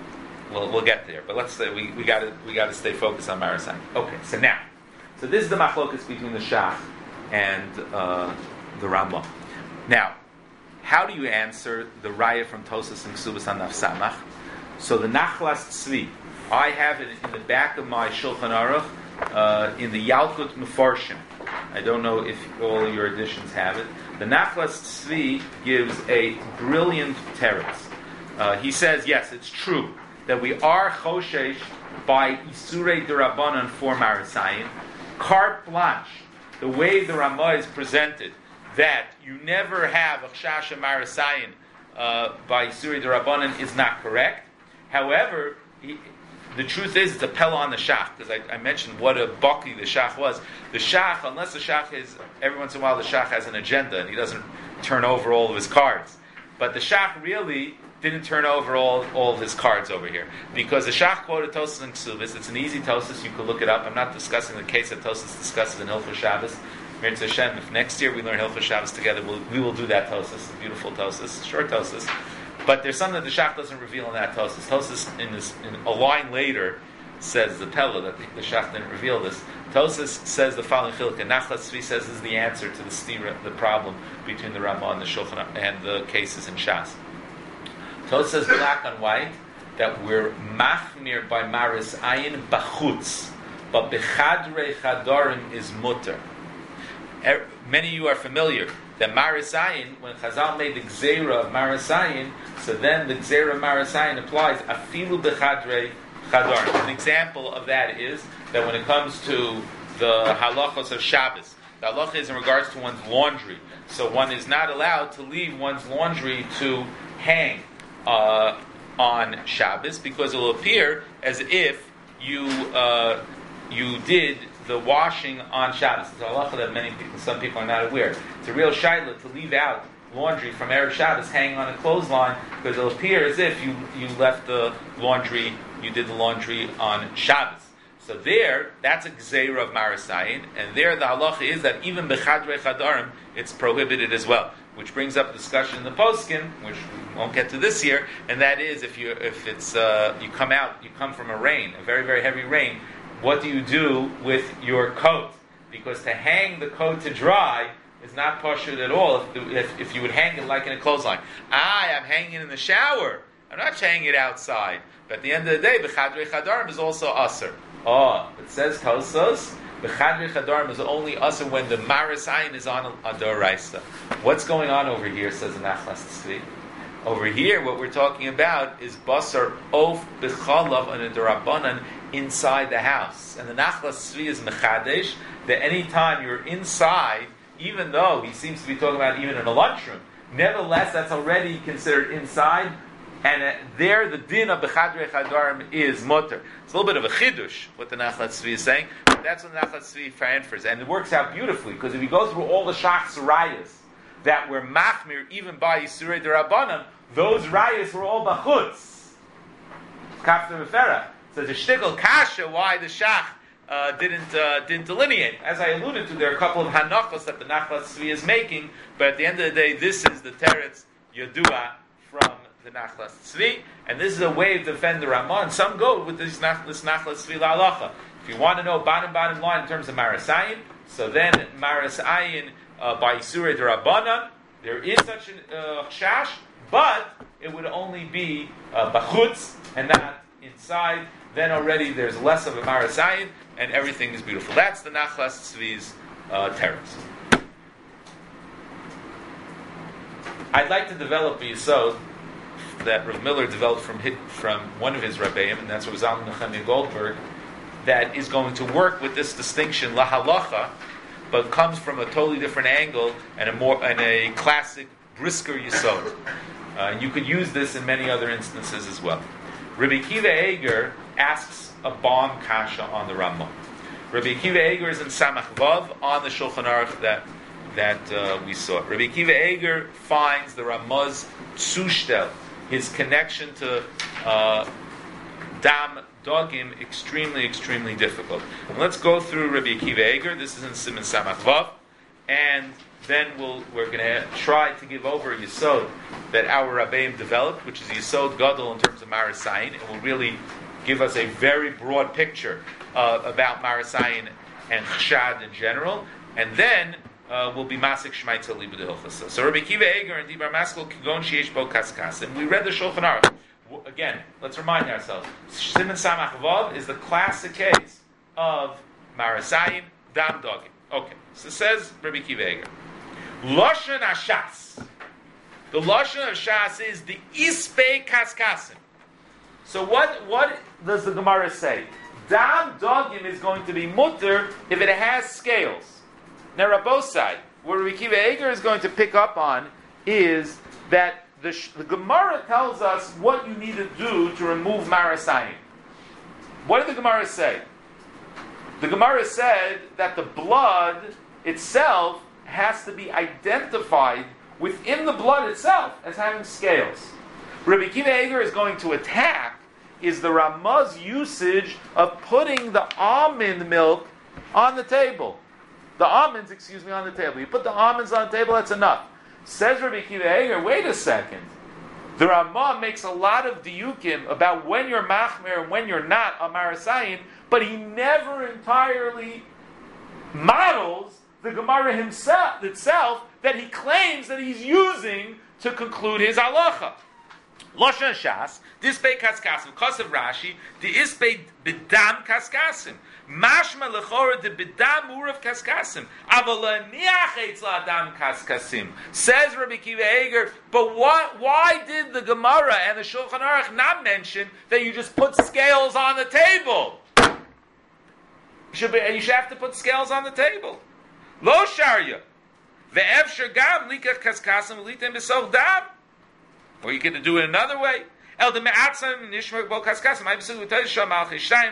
we'll get there. But let's say we got to stay focused on Marasayin. Okay, so this is the machlokas between the Shach and the Rambam. Now, how do you answer the raya from Tosas and Ksubas on Naf Samach? So the Nachlas Tzvi, I have it in the back of my Shulchan Aruch in the Yalkut Mefarshim. I don't know if all your editions have it. The Nachlas Tzvi gives a brilliant teretz. He says, yes, it's true that we are choshesh by Isurei Derabanan for Marasayin. Carte blanche, the way the Ramah is presented, that you never have a Chshasha Marasayin by Isurei Derabanan is not correct. However, the truth is it's a pella on the Shach, because I mentioned what a baki the Shach was. The Shach, unless the Shach is, every once in a while the Shach has an agenda and he doesn't turn over all of his cards. But the Shach really didn't turn over all of his cards over here. Because the Shach quoted Tosas and Ksubis. It's an easy Tosas, you could look it up. I'm not discussing the case that Tosas discusses in Hilchos Shabbos. Mirz Hashem, if next year we learn Hilchos Shabbos together, we will do that Tosas, a beautiful Tosas, short Tosas. But there's something that the Shach doesn't reveal in that Tosas. Tosas, in a line later, says the Pella, that the Shach didn't reveal this. Tosas says the following chilka. Nachlas Tzvi says is the answer to the stira, the problem between the Ramah and the Shulchan and the cases in Shas. Tosas says black on white that we're machmir by maris ayin bachutz, but bechadrei chadarim is mutter. Many of you are familiar that maris ayin, when Chazal made the gzeira of maris ayin, so then the gzeira of maris ayin applies afilu bechadrei chadarim. An example of that is that when it comes to the halachos of Shabbos, the halacha is in regards to one's laundry. So one is not allowed to leave one's laundry to hang on Shabbos, because it will appear as if you did the washing on Shabbos. It's a halacha that some people are not aware. It's a real shaila to leave out laundry from Erev Shabbos hanging on a clothesline, because it will appear as if you left the laundry, you did the laundry on Shabbos. So there, that's a gzeira of Marasayin, and there the halacha is that even bechadrei chadarim, it's prohibited as well. Which brings up a discussion in the poskim, which we won't get to this year, and that is if you come from a rain, a very, very heavy rain, what do you do with your coat? Because to hang the coat to dry is not pashut at all if you would hang it like in a clothesline. I'm hanging it in the shower. I'm not hanging it outside. But at the end of the day, b'chadrei chadarim is also aser. It says Tosos, b'chadrei chadarim is only aser when the marasayin is on doraisa. What's going on over here, says the Nachlas Tzvi? Over here, what we're talking about is basar of b'chalav and a derabanan inside the house. And the Nachlas Tzvi is mechadesh, that any time you're inside, even though he seems to be talking about even in a lunchroom, nevertheless, that's already considered inside. And there, the din of bechadrei chadarim is mutter. It's a little bit of a chidush, what the Nachlas Tzvi is saying, but that's what the Nachlas Tzvi transfers. And it works out beautifully, because if you go through all the Shach's rayas that were machmir even by Yisurei Derabanan, those rayas were all bachutz. Kafta Mefera. So the shtickle kasha, why the Shach didn't delineate. As I alluded to, there are a couple of hanachos that the Nachlas Tzvi is making, but at the end of the day, this is the teretz yadua from the Nachlas Tzvi, and this is a way to defend the Ramah, and some go with this Nachlas Tzvi la'alacha. If you want to know bottom line in terms of Marasayin, so then Marasayin by Isurei Derabanan, there is such a chash, but it would only be bachutz and not inside. Then already there's less of a Marasayin, and everything is beautiful. That's the Nachlas Tzvi's teretz. I'd like to develop a yisod that Rav Miller developed from one of his Rabbeim, and that's Rav Zalman Nechemia Goldberg, that is going to work with this distinction lahalacha, but comes from a totally different angle and a classic brisker yisod. You could use this in many other instances as well. Rabbi Akiva Eiger asks a bomb kasha on the Rambam. Rabbi Akiva Eiger is in Samach Vav on the Shulchan Aruch that we saw. Rabbi Akiva Eiger finds the Ramah's tzushtel, his connection to dam dogim, extremely, extremely difficult. And let's go through Rabbi Akiva Eiger. This is in Siman Samach Vav, and then we're going to try to give over a Yisod that our Rabbeim developed, which is Yisod Gadol in terms of Marasayin, and will really give us a very broad picture about Marasayin and Chshad in general, and then will be Masik Shmaitza Libud Hilchasa. So Rabbi Kiva Eger and Dibar Maskell Kigon Sheish Bo Kaskas, and we read the Shulchan Aruch. Again, let's remind ourselves. Siman Samach Vav is the classic case of Marasayim Dam Dogim. Okay, so says Rabbi Kiva Eger. Lashon Hashas. The Lashon of Shas is the Ispei Kaskasim. So what does the Gemara say? Dam Dogim is going to be mutter if it has scales. Now Rabbosai, what Rabbi Kiva Eger is going to pick up on is that the Gemara tells us what you need to do to remove Marasayim. What did the Gemara say? The Gemara said that the blood itself has to be identified within the blood itself as having scales. Rabbi Kiva Eger is going to attack is the Ramah's usage of putting the almond milk on the table. The almonds, on the table. You put the almonds on the table, that's enough. Says Rabbi Kiva Eger, wait a second. The Ramah makes a lot of diyukim about when you're machmer and when you're not on Marasayin, but he never entirely models the Gemara himself itself that he claims that he's using to conclude his halacha. Lashon Shas, dispei kaskasim, kosav Rashi, the ispei bidam kaskasim. Mashma lechora de bidam urav kaskasim. Avala niach eitzla adam kaskasim. Says Rabbi Kiva Eger, but why did the Gemara and the Shulchan Aruch not mention that you just put scales on the table? You should have to put scales on the table. Lo sharya. Ve'efshar gam likach kaskasim litem b'soch dam. Or you could do it another way. El de me'atzam nishmer bo kaskasim. I b'sug v'tay sham al chishayim.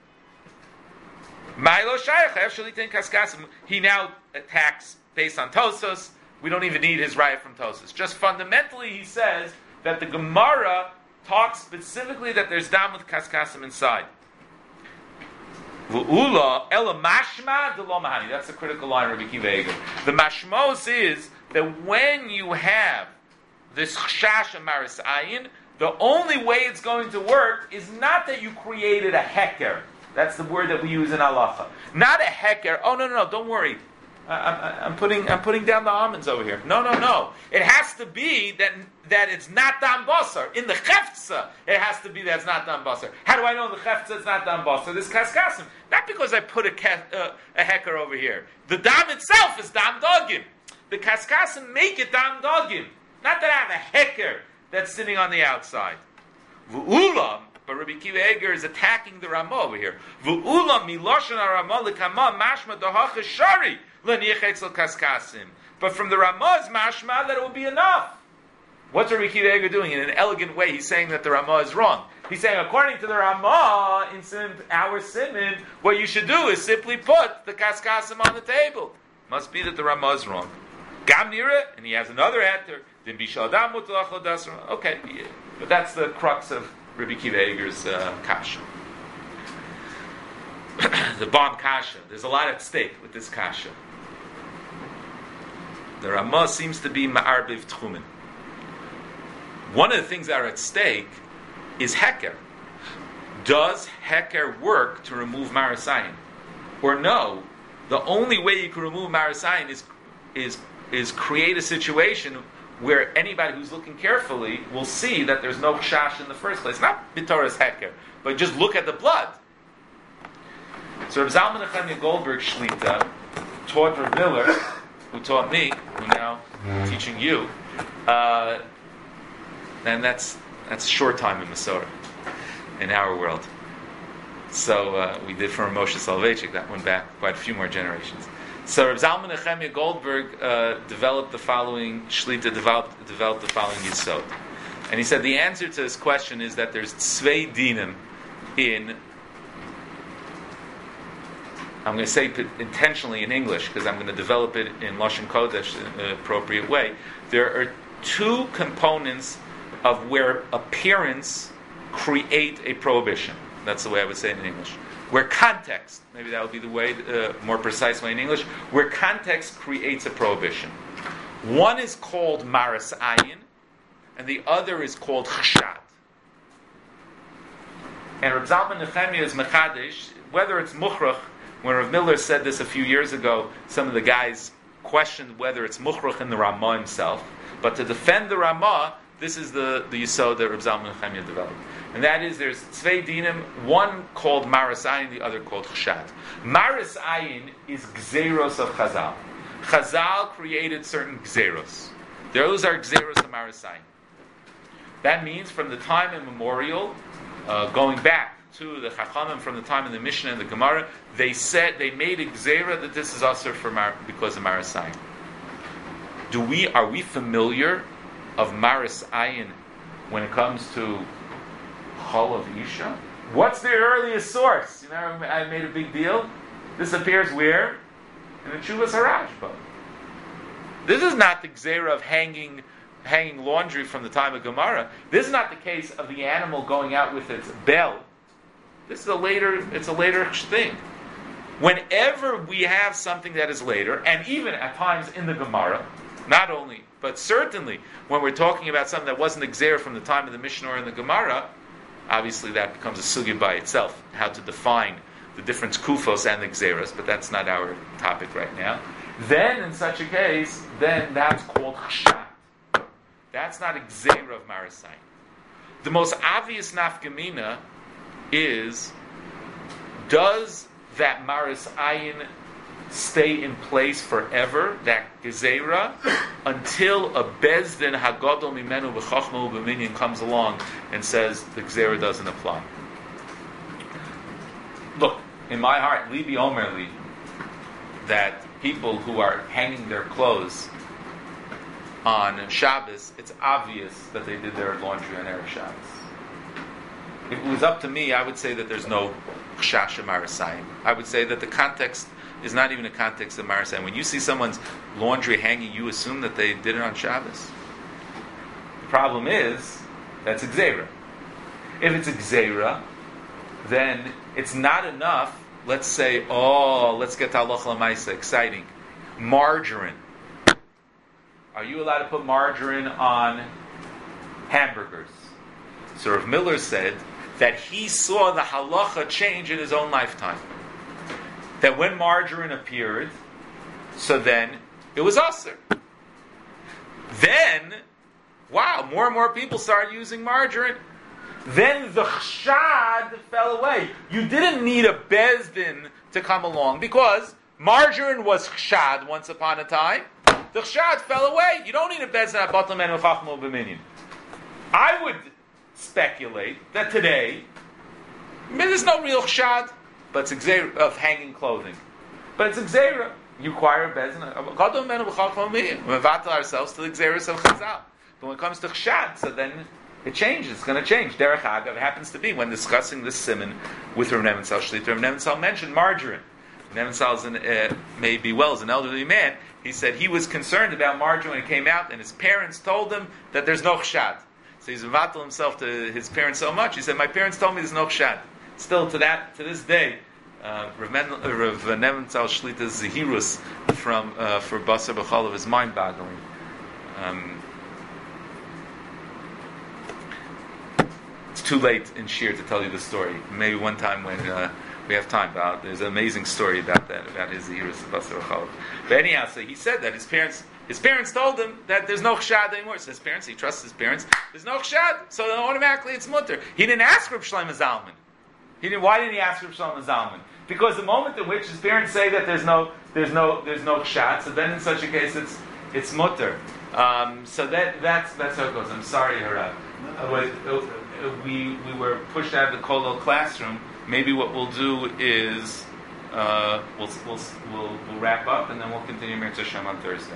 Ma'ilo shayach efshar litem kaskasim. He now attacks based on Tosos. We don't even need his raya from Tosos. Just fundamentally, he says that the Gemara talks specifically that there's dam with kaskasim inside. V'ula ela mashma de lo mahani. That's the critical line, Rabbi Kiva Eger. The mashmos is that when you have this chshash and Marasayin, the only way it's going to work is not that you created a heker. That's the word that we use in halacha. Not a heker. Oh no, don't worry. I'm putting down the almonds over here. No. It has to be that it's not dam basar. In the cheftza, it has to be that it's not dam basar. How do I know in the cheftza it's not dam basar? This kaskasim. Not because I put a heker over here. The dam itself is dam dogim. The kaskasim make it dam dogim. Not that I have a heker that's sitting on the outside. V'ulam, but Rabbi Kiva Eger is attacking the Ramah over here. V'ulam miloshen haRamah l'kama mashma dahacha shari l'niechetzel kaskasim. But from the Ramah's mashma that it will be enough. What's Rabbi Kiva Eger doing? In an elegant way, he's saying that the Ramah is wrong. He's saying, according to the Ramah, in our siman, what you should do is simply put the kaskasim on the table. Must be that the Ramah is wrong. Gam nira, and he has another answer. Okay, but that's the crux of Rabbi Kiva Eger's kasha. The bomb kasha. There's a lot at stake with this kasha. The Ramah seems to be ma'arbiv tchumen. One of the things that are at stake is heker. Does heker work to remove Marasayin? Or no? The only way you can remove Marasayin is create a situation where anybody who's looking carefully will see that there's no chash in the first place. Not b'toras heker, but just look at the blood. So Reb Zalman Nechemia Goldberg Shlita taught Reb Miller, who taught me, who now teaching you, and that's a short time in Masorah, in our world. So we did for Moshe Soloveitchik, that went back quite a few more generations. So Reb Zalman Nechemia Goldberg developed the following shlita, developed the following yisod, and he said the answer to this question is that there's tzvei dinim in. I'm going to say intentionally in English because I'm going to develop it in Lashon Kodesh in an appropriate way. There are two components of where appearance create a prohibition. That's the way I would say it in English. where context, maybe that would be the way, more precise way in English, where context creates a prohibition. One is called maras ayin, and the other is called chshad. And Reb Zalman Nechemia is mechadish, whether it's muchrach. When Rav Miller said this a few years ago, some of the guys questioned whether it's muchrach in the Ramah himself. But to defend the Ramah, this is the yisod that Reb Zalman Nechemia developed. And that is, there's tzvei dinim, one called maras ayin, the other called chshad. Maras ayin is gzeros of Chazal. Chazal created certain gzeros. Those are gzeros of maras ayin. That means from the time immemorial, going back to the Chachamim from the time of the Mishnah and the Gemara, they made a gzera that this is asur because of maras ayin. Are we familiar of maras ayin when it comes to chol of isha? What's the earliest source? I made a big deal. This appears where? In the Chuvas Harashba. This is not the gzera of hanging laundry from the time of Gemara. This is not the case of the animal going out with its bell. It's a later thing. Whenever we have something that is later, and even at times in the Gemara, not only, but certainly when we're talking about something that wasn't gzera from the time of the Mishnah or in the Gemara, obviously that becomes a sugya by itself, how to define the different kufos and the gzeras, but that's not our topic right now. Then, in such a case, then that's called chshad. That's not a gzera of maras ayin. The most obvious nafkamina is, does that maras ayin stay in place forever, that gezerah, until a bezdin hagadol mimenu v'chachma u'b'minyan comes along and says the gezerah doesn't apply? Look, in my heart, libi omer li, that people who are hanging their clothes on Shabbos, it's obvious that they did their laundry on Erev Shabbos. If it was up to me, I would say that there's no chshash maras ayin. I would say that the context is not even a context of maras ayin. When you see someone's laundry hanging, you assume that they did it on Shabbos. The problem is, that's a gzera. If it's a gzera, then it's not enough, let's say, let's get to halacha l'maisa, exciting. Margarine. Are you allowed to put margarine on hamburgers? So Rav Miller said that he saw the halacha change in his own lifetime. That when margarine appeared, so then it was asur. Then, more and more people started using margarine. Then the chshad fell away. You didn't need a bezdin to come along because margarine was chshad once upon a time. The chshad fell away. You don't need a bezdin at batal menu chachma b'minyan. I would speculate that today, there's no real chshad, but it's gzera of hanging clothing. But it's gzera. You acquire a bezdin. Batal menu chachma b'minyan. We mevatel ourselves to the gzeras of Chazal. But when it comes to chshad, so then it changes. It's going to change. Derech Agav happens to be when discussing this siman with Rav Nebenzahl Shlita. Rav Nebenzahl mentioned margarine. Rav Nebenzahl may be well as an elderly man. He said he was concerned about margarine when it came out, and his parents told him that there's no chshad. So he's mevatel himself to his parents so much. He said, "My parents told me there's no chshad." Still, to this day, Rav Nebenzahl Shlita's zehirus for Basar B'chalav is mind-boggling. It's too late in Shir to tell you the story. Maybe one time when we have time. There's an amazing story about that, about his zehirus of Basar B'chalav. But anyhow, so he said that his parents told him that there's no chshad anymore. So his parents, he trusts his parents. There's no chshad, so then automatically it's mutter. He didn't ask Reb Shlomo Zalman. Why didn't he ask Reb Shlomo Zalman? Because the moment in which his parents say that there's no chshad, so then in such a case it's mutter. So that's how it goes. I'm sorry, Harav. We were pushed out of the Kollel classroom. Maybe what we'll do is we'll wrap up and then we'll continue Mirz Hashem on Thursday.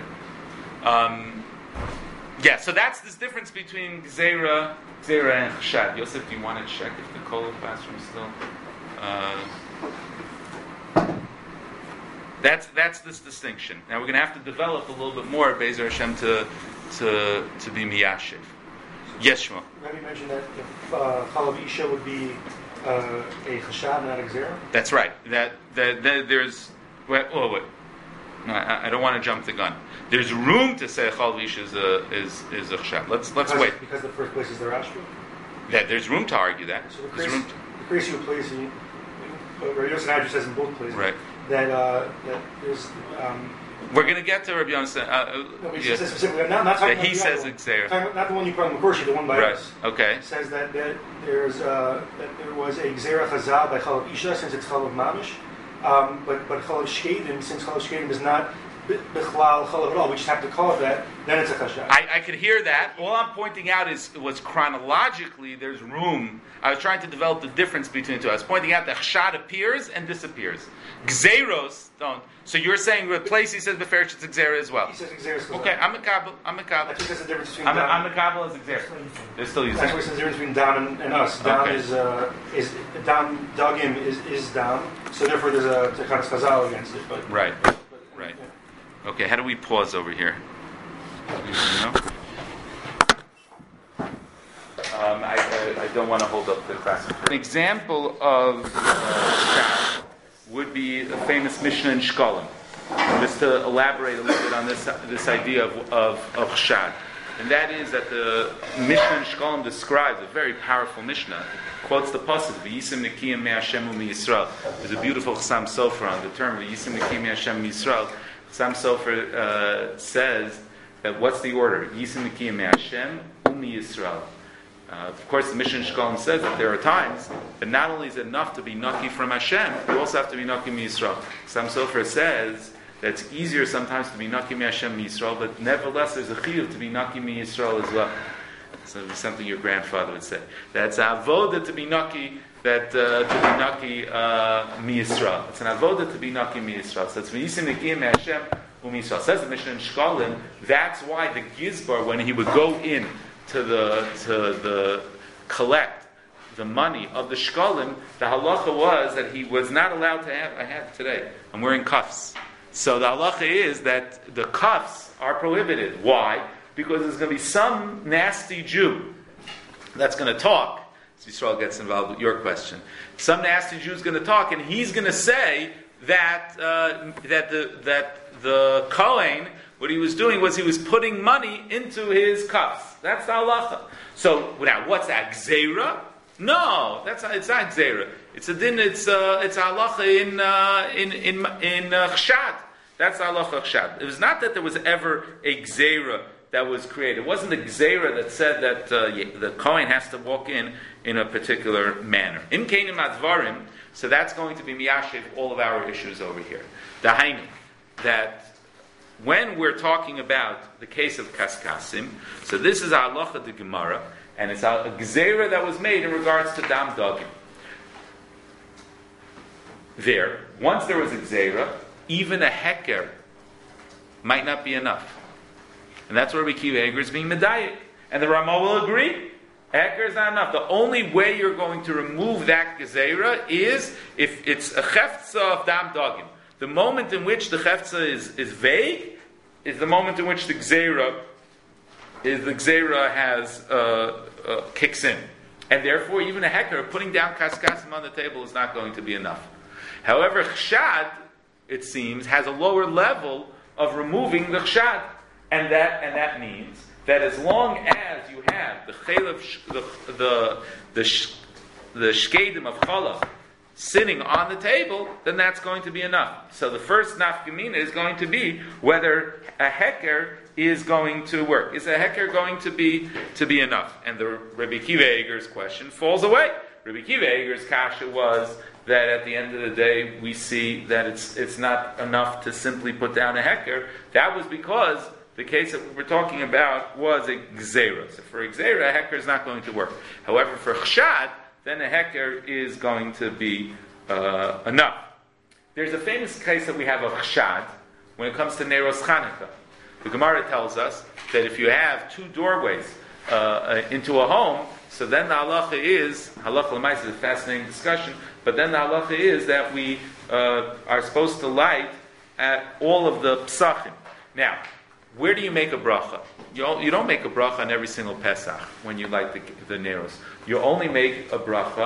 Okay. So that's this difference between Gzeira and Chshad. Yosef, do you want to check if the Kollel classroom is still? That's this distinction. Now we're going to have to develop a little bit more Be'ezer Hashem to be miyashiv. Yes, Shmuel. Rabbi mentioned that if Chalav Isha would be a chashad, not a gzera? That's right. That there's. Wait. No, I don't want to jump the gun. There's room to say Chalvish is a chashad. Let's wait. Because the first place is the Rashba? Yeah, there's room to argue that. So the There's room Creasy place, Rabbi Yosef Andrew says in both places, right. that there's. We're going to get to Rabbi Yonatan. No, he says specifically, not talking That he about says the Xer. not the one you put on Makorshi, the one by Right. us. Okay. It says that there's that there was a Gzera Chazal by Chalav Isha, since it's Chalav Mamish, but Chalav Shkedim, since Chalav Shkedim is not Bichlal Chalav at all, we just have to call it that, then it's a Chashad. I could hear that. All I'm pointing out was chronologically there's room. I was trying to develop the difference between the two. I was pointing out that chashad appears and disappears. Gzeros don't. So you're saying the place he says Beferish it's Gzera as well. He says Gzera is Okay, I'm a Kabul. I think that's the difference between I'm Dam. a Kabul as Gzera. They're still using That's what it. he says the difference between Dam and us. Dam Okay. is Dam Dagim is Dam, so therefore there's a kind of Chazal against it. But Right. Right. Okay, how do we pause over here? You know? I don't want to hold up the class. An example of Shad would be the famous Mishnah in Shkolim. Just to elaborate a little bit on this idea of Shad. And that is that the Mishnah in Shkolim describes a very powerful Mishnah. Quotes the pasuk, "V'yisim nekiyim me'Hashem u'miYisrael." There's a beautiful Chassam Sofer on the term "V'yisim nekiyim me'Hashem u'miYisrael." Chassam Sofer says that what's the order? "Yisim nekiyim me'Hashem u'miYisrael." Of course, the Mishnah in Shkolim says that there are times that not only is it enough to be naki from Hashem, you also have to be naki miYisrael. Chassam Sofer says that it's easier sometimes to be naki miHashem miYisrael, but nevertheless there's a chiyuv to be naki miYisrael as well. So it's something your grandfather would say. That's avoda to be naki, that to be naki miYisrael. It's an avoda to be naki miYisrael. So it's v'yisim nekim meHashem u'miYisrael. Says the Mishnah in Shkolim. That's why the Gizbar, when he would go in to the collect the money of the shkolim, the halacha was that he was not allowed to have. I have today. I'm wearing cuffs. So the halacha is that the cuffs are prohibited. Why? Because there's going to be some nasty Jew that's going to talk. So Yisrael gets involved with your question. Some nasty Jew is going to talk, and he's going to say that the Kohen, what he was doing was he was putting money into his cuffs. That's the halacha. So now, what's that? Gzeira? No, it's not gzeira. It's a din. It's halacha in chshad. That's the halacha chshad. It was not that there was ever a gzeira that was created. It wasn't a gzeira that said that the kohen has to walk in a particular manner. In keinim advarim, so that's going to be miyashiv all of our issues over here. Dahainu, that when we're talking about the case of kaskasim, so this is our halacha de Gemara, and it's a gzeira that was made in regards to dam dagim. There, once there was a gzeira, even a heker might not be enough. And that's where Rabbi Akiva Eiger is being medayik. And the Ramah will agree. Heker is not enough. The only way you're going to remove that gzeira is if it's a cheftza of dam dagim. The moment in which the cheftza is vague is the moment in which the gzeira has kicks in, and therefore even a heker putting down kaskasim on the table is not going to be enough. However, chshad, it seems, has a lower level of removing the chshad, and that means that as long as you have the chaylev, the shkedim of chalav sitting on the table, then that's going to be enough. So the first nafkamina is going to be whether a heker is going to work. Is a heker going to be enough? And the Rabbi Akiva Eiger's question falls away. Rabbi Akiva Eiger's kasha was that at the end of the day we see that it's not enough to simply put down a heker. That was because the case that we were talking about was a gzeira. So for a gzeira, a heker is not going to work. However, for chshad, then a heker is going to be enough. There's a famous case that we have of chshad when it comes to Neiros Chanukah. The Gemara tells us that if you have two doorways into a home, so then the halacha l'maisa is a fascinating discussion, but then the halacha is that we are supposed to light at all of the psachim. Now, where do you make a bracha? You don't make a bracha on every single Pesach when you light the Neiros. You only make a bracha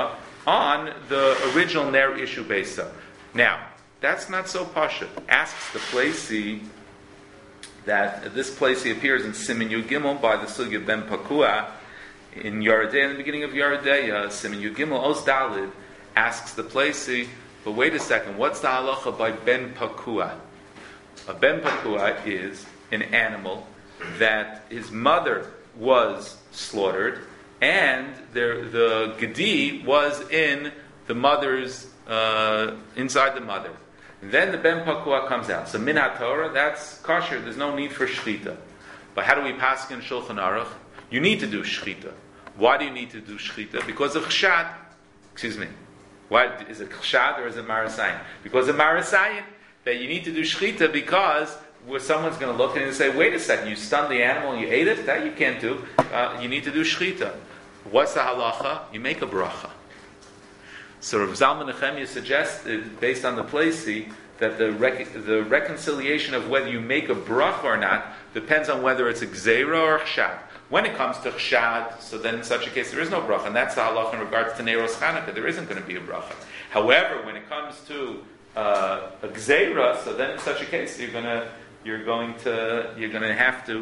on the original Ner issue Besa. Now, that's not so pasha. Asks the Placey that this Placey appears in Siman Yud Gimel by the Sugya Ben Pakua in Yaradei, in the beginning of Yaradei, Siman Yud Gimel Os Dalid asks the Placey, but wait a second, what's the halacha by Ben Pakua? A Ben Pakua is an animal that his mother was slaughtered, and the Gedi was in the mother's, inside the mother. And then the Ben Pakua comes out. So Min HaTorah, that's kosher, there's no need for Shechita. But how do we pass in Shulchan Aruch? You need to do Shechita. Why do you need to do Shechita? Because of Chshad. Excuse me. Why is it Chshad or is it Marasayin? Because of Marasayin, that you need to do Shechita because where someone's going to look and say, wait a second, you stunned the animal and you ate it? That you can't do. You need to do Shechita. What's the halacha? You make a bracha. So Rav Zalman Nechemia suggested, based on the Placey, that the reconciliation of whether you make a bracha or not depends on whether it's a gzeira or chshad. When it comes to chshad, so then in such a case there is no bracha, and that's the halacha in regards to Neiros Chanukah. There isn't going to be a bracha. However, when it comes to a gzeira, so then in such a case you're going to have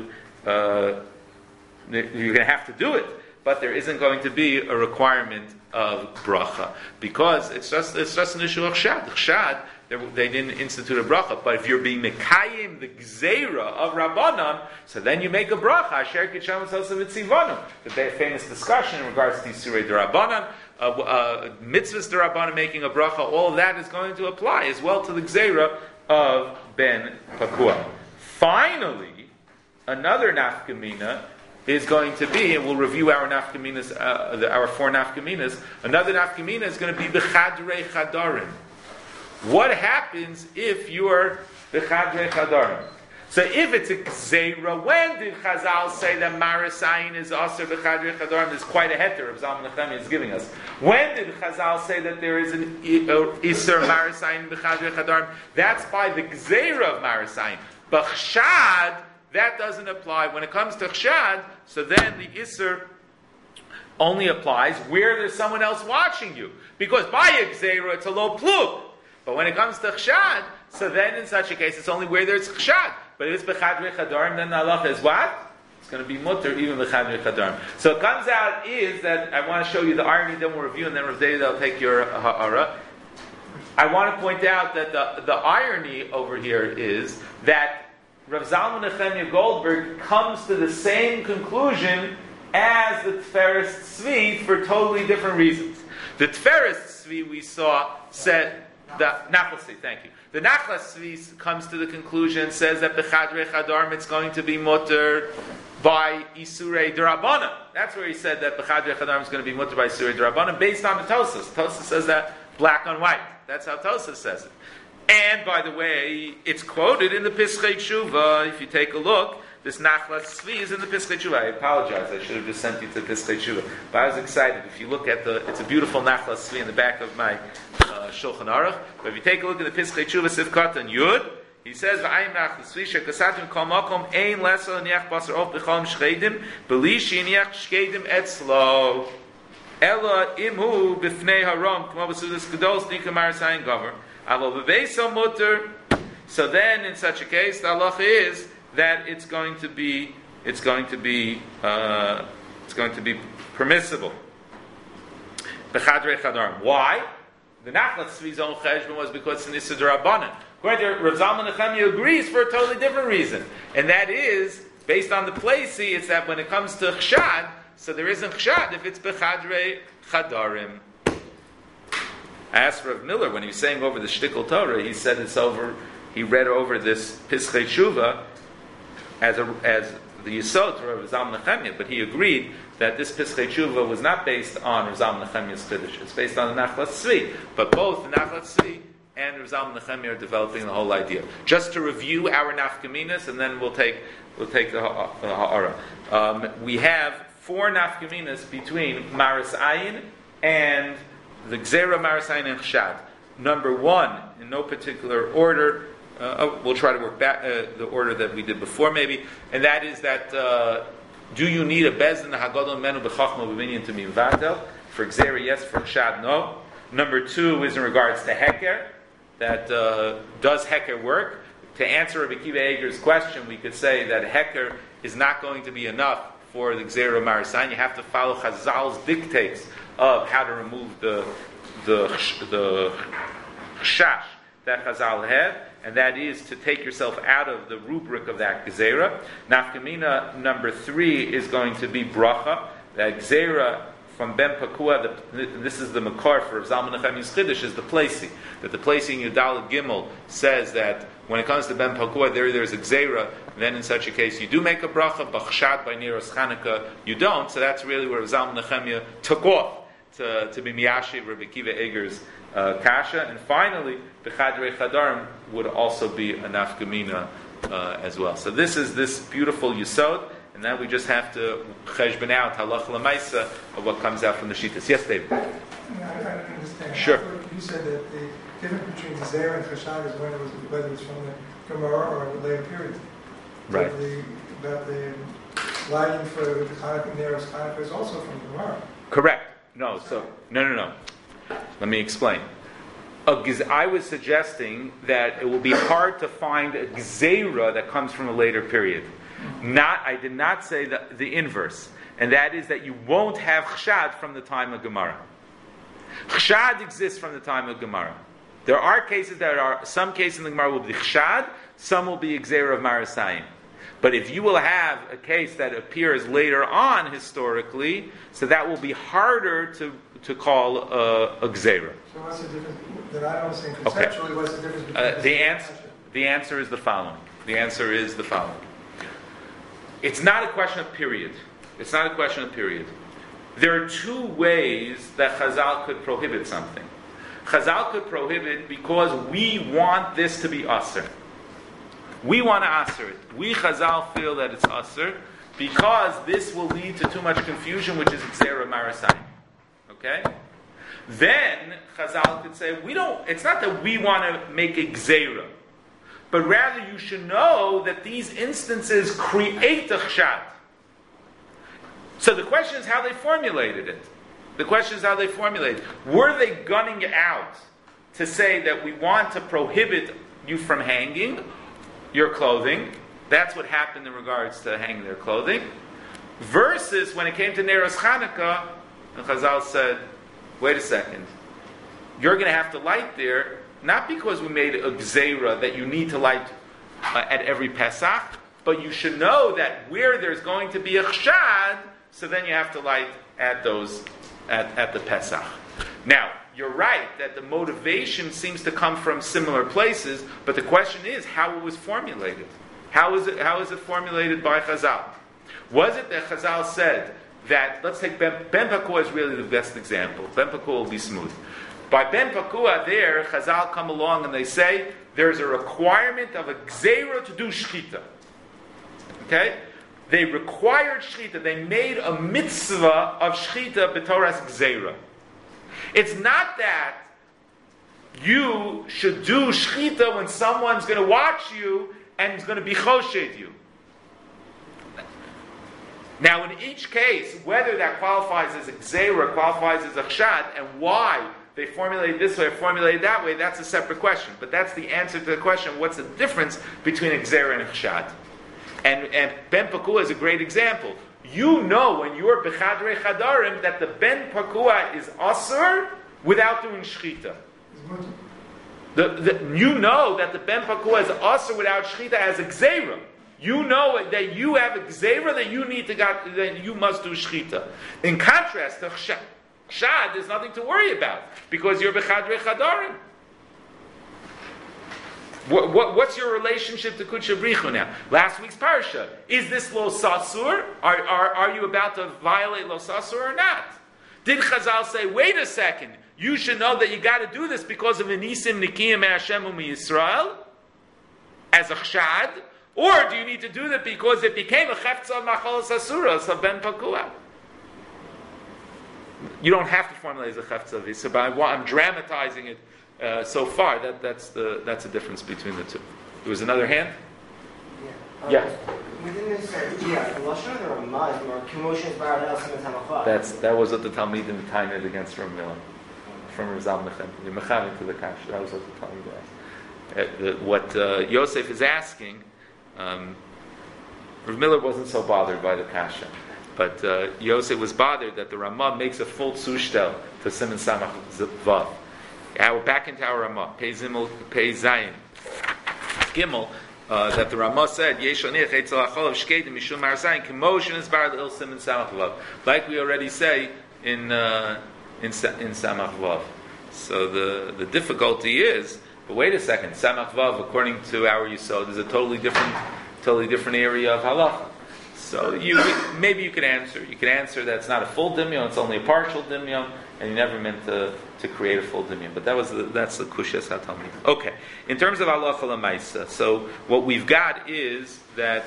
to do it. But there isn't going to be a requirement of bracha because it's just an issue of chshad. Chshad, they didn't institute a bracha. But if you're being mekayim the gzeira of Rabbanan, so then you make a bracha. Asher kitsham tzivanu. The famous discussion in regards to Yisurei D'Rabbanan, mitzvahs D'Rabbanan making a bracha. All of that is going to apply as well to the gzeira of Ben Pakua. Finally, another nafkamina is going to be, and we'll review our nafkaminas, our four nafkaminas. Another nafkamina is going to be b'chadrei chadarim. What happens if you're b'chadrei chadarim? So if it's a gzeira, when did Chazal say that Marasayin is also b'chadrei chadarim? There's quite a heter of Zalman Nechemia is giving us. When did Chazal say that there is an iser Marasayin b'chadrei chadarim? That's by the gzeira of Marasayin. But chshad, that doesn't apply. When it comes to chshad, so then the isser only applies where there's someone else watching you. Because by a gzeira, it's a low plug. But when it comes to chshad, so then in such a case, it's only where there's chshad. But if it's b'chadrei chadarim, then the halacha is what? It's going to be mutter even b'chadrei chadarim. So it comes out is that, I want to show you the irony, then we'll review, and then Rav David will take your ha'ara. I want to point out that the irony over here is that Rav Zalman Nechemia Goldberg comes to the same conclusion as the Tiferes Tzvi for totally different reasons. The Tiferes Tzvi we saw said, the Nachlas Tzvi comes to the conclusion, says that b'chadrei chadarim it's going to be mutter by Isurei D'Rabbanan. That's where he said that b'chadrei chadarim is going to be mutter by Isurei D'Rabbanan based on the Tosas. Tosas says that black on white. That's how Tosas says it. And by the way, it's quoted in the Pischei Tshuva. If you take a look, this Nachlas Tzvi is in the Pischei Tshuva. I apologize, I should have just sent you to Pischei Tshuva. But I was excited. If you look at it's a beautiful Nachlas Tzvi in the back of my Shulchan Aruch. But if you take a look at the Pischei Tshuva Sivkat and Yud, he says, "V'ayim Nachlas Tzvi shekasatim kol makom ein lesel niach basar of b'cholim shchedim b'li shiniach shchedim etzlo ela imhu b'fnei haram k'mo b'sudas gedos nikam marasayin gover." So then, in such a case, the halacha is that it's going to be permissible. B'chadrei chadarim. Why? The Nachlas Tzvi's own cheshbon was because it's an Issa D'Rabbanan. According to Rav Zalman Nechemia, agrees for a totally different reason, and that is based on the Placey. It's that when it comes to chshad, so there isn't chshad if it's b'chadrei chadarim. I asked Rav Miller when he was saying over the Shtikl Torah, he said it's over. He read over this Pischei Tshuva as the Yisod to Rav Zalman Nechemia, but he agreed that this Pischei Tshuva was not based on Rav Zalman Nechemia's Chiddush. It's based on the Nachlas Tzvi. But both the Nachlas Tzvi and Rav Zalman Nechemia are developing the whole idea. Just to review our nafkaminas, and then we'll take the ha'ara. We have four nafkaminas between Maras Ayin and the Gzera Marasayin and Chshad. Number one, in no particular order, we'll try to work back the order that we did before maybe, and that is that Do you need a bezdin hagadol menu b'chachma b'minyan to be mvatel? For gzera, yes. For chad, no. Number 2 is in regards to heker. That does heker work? To answer Rabbi Akiva Eger's question, we could say that heker is not going to be enough for the gzera marasayin. You have to follow Chazal's dictates of how to remove the chash that Chazal had, and that is to take yourself out of the rubric of that gzera. Nafkamina number 3 is going to be bracha. That gzera from Ben Pakua, this is the makar for Zalman Nechemi's Chiddush, is the placing. That the placing in Yudal Gimel says that when it comes to Ben Pakua, there's a gzera, then in such a case you do make a bracha, but chshad by Neros Chanukah you don't, so that's really where Zalman Nechemia took off to be Miyashiv Rabbi Akiva Eger's kasha. And finally, B'chadrei Chadarim would also be a nafkamina as well. So this is this beautiful yisod, and then we just have to cheshbon out halach l'maisa of what comes out from the shittas. Yes, David? I don't understand. Sure. You said that the difference between Zera and Chashad is whether it's from the Gemara or the later period. Right. About the lighting for the Hanukkah, Neros Hanukkah is also from the Gemara. Correct. No. So no. Let me explain. I was suggesting that it will be hard to find a gzeira that comes from a later period. I did not say the inverse, and that is that you won't have chshad from the time of Gemara. Chshad exists from the time of Gemara. There are cases some cases in the Gemara will be chshad, some will be gzeira of marasayim. But if you will have a case that appears later on historically, so that will be harder to call a gzeira. So what's the difference? That I don't understand conceptually. What's the difference between the answer is the following. It's not a question of period. There are 2 ways that Chazal could prohibit something. Chazal could prohibit because we want this to be aser. We want to aser it. We Chazal feel that it's aser because this will lead to too much confusion, which is gzera marasayim. Okay? Then Chazal could say, it's not that we want to make a gzera, but rather you should know that these instances create a chshad. So the question is how they formulated it. Were they gunning out to say that we want to prohibit you from hanging your clothing? That's what happened in regards to hanging their clothing. Versus when it came to Neros Chanukah, and Chazal said, wait a second, you're going to have to light there, not because we made a gzeira that you need to light at every Pesach, but you should know that where there's going to be a chshad, so then you have to light at those at the Pesach. Now, you're right that the motivation seems to come from similar places, but the question is how it was formulated. How is it formulated by Chazal? Was it that Chazal said that, let's take Ben Pakua is really the best example. Ben Pakua will be smooth. By Ben Pakua there, Chazal come along and they say there's a requirement of a gzeira to do shchita. Okay? They required shchita. They made a mitzvah of shchita b'toras gzeira. It's not that you should do shchita when someone's going to watch you and is going to be choshed you. Now, in each case, whether that qualifies as a gzeira, qualifies as a chshad, and why they formulate this way or formulate that way, that's a separate question. But that's the answer to the question, what's the difference between a gzeira and a chshad? And Ben Pakua is a great example. You know when you're b'chadrei chadarim that the Ben Pakua is asur without doing shchita. You know that the Ben Pakua is asur without shchita as a gzeira. You know that you have a gzeira that you need that you must do shchita. In contrast to chshad, there's nothing to worry about because you're b'chadrei chadarim. What's your relationship to Kudsha Brichu now? Last week's parsha. Is this lo sasur? Are you about to violate lo sasur or not? Did Chazal say, wait a second, you should know that you got to do this because of anisim nikiyim me'Hashem u'mi-Yisrael as a chshad? Or do you need to do that because it became a chefza machalas asuras of Ben Pakua? You don't have to formulate as a chefza visa, but I'm dramatizing it so far. That's the difference between the two. There was another hand? Yeah. Yeah. Within this idea, the Lashon of the Ramah is more commotion is barred else in the Tamachah. That was what the Talmidim Tained against Rav Miller from Rizal Mechem. You're mechavim to the kash. That was what the Talmidim asked. What Yosef is asking, Rav Miller wasn't so bothered by the kasha, but Yosef was bothered that the Ramah makes a full tzushtel to Siman Samach Vav. Back into our Ramah, Pei Zimel, Pei Zayin, Gimel. That the Ramah said, commotion is bar il sim in Samach Vav, like we already say in Samach Vav. So the difficulty is, but wait a second, Samach Vav, according to our Yisod, is a totally different area of halacha. So maybe you could answer. You could answer that it's not a full dimyon; it's only a partial dimyon, and you never meant to create a full dimyon. But that's the kushas hatalmid. Okay, in terms of halacha lemaisa, so what we've got is that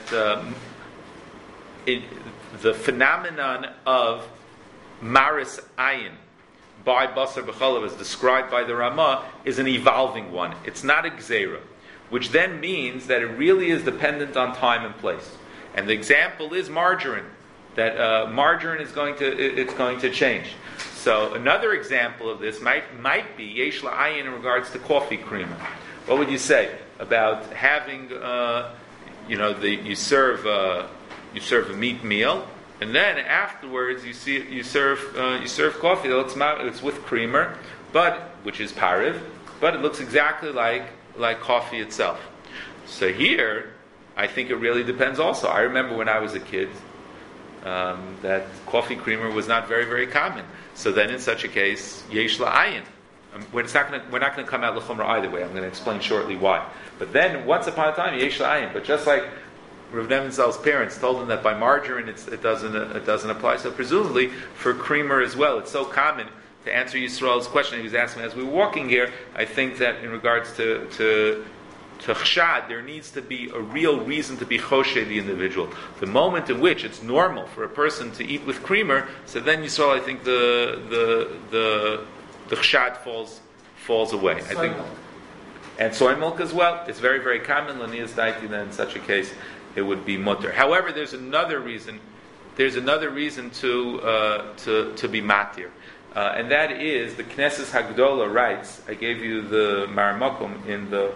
the phenomenon of maris ayin by basar b'chalav, as described by the Ramah, is an evolving one. It's not a gzeira, which then means that it really is dependent on time and place. And the example is margarine. That margarine is going to change. So another example of this might be yesh la'ayin in regards to coffee creamer. What would you say about having you serve a meat meal, and then afterwards you serve coffee. It's with creamer, which is pariv, but it looks exactly like coffee itself. So here, I think it really depends also. I remember when I was a kid that coffee creamer was not very, very common. So then in such a case, yesh la'ayin. We're not going to come out l'chumra either way. I'm going to explain shortly why. But then, once upon a time, yesh la'ayin. But just like Rav Nebenzahl's parents told him that by margarine it doesn't apply. So presumably for creamer as well, it's so common. To answer Yisrael's question he was asking as we were walking here, I think that in regards to chshad, there needs to be a real reason to be choshe the individual. The moment in which it's normal for a person to eat with creamer, so then Yisrael, I think the chshad falls away. I think, and soy milk as well. It's very, very common. L'nias daiti, then in such a case it would be mutter. However, there's another reason. There's another reason to be matir. And that is the Knesset Hagdola writes. I gave you the Maramakum in the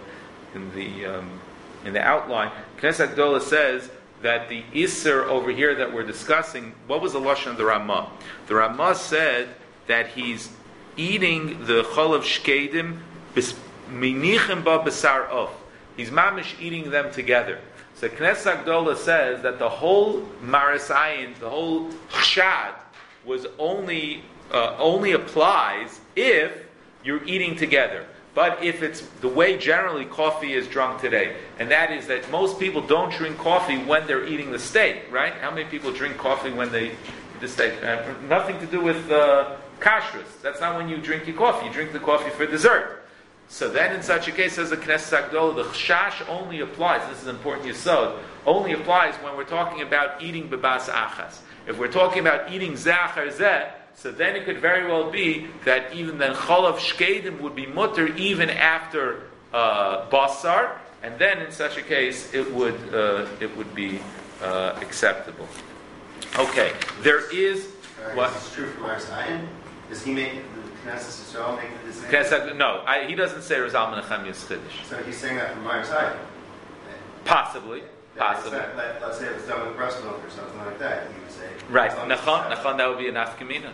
outline. Knesset Hagdola says that the Isser over here that we're discussing, what was the lashon of the Ramah? The Ramah said that he's eating the cholav shkedim minichem ba besar of. He's mamish eating them together. So Knesset Hagdola says that the whole marasayin, the whole chshad, was only applies if you're eating together. But if it's the way generally coffee is drunk today, and that is that most people don't drink coffee when they're eating the steak, right? How many people drink coffee when they eat the steak? Nothing to do with kashrus. That's not when you drink your coffee. You drink the coffee for dessert. So then in such a case, says the Knesset Hagdola, the chashash only applies, this is important yesod, only applies when we're talking about eating bebas achas. If we're talking about eating zachar zeh, so then it could very well be that even then cholav shkedim would be mutter even after basar, and then in such a case it would be acceptable. Okay, there is what is true for Marsayan. Does he make the Knesset Yisrael make the decision? No, he doesn't say Rizal Menachem Yitzchidish. So he's saying that from Marsayan. Possibly. Let's say it was done with breast milk or something like that. He would say, right. Nachon, that would be a nafkamina.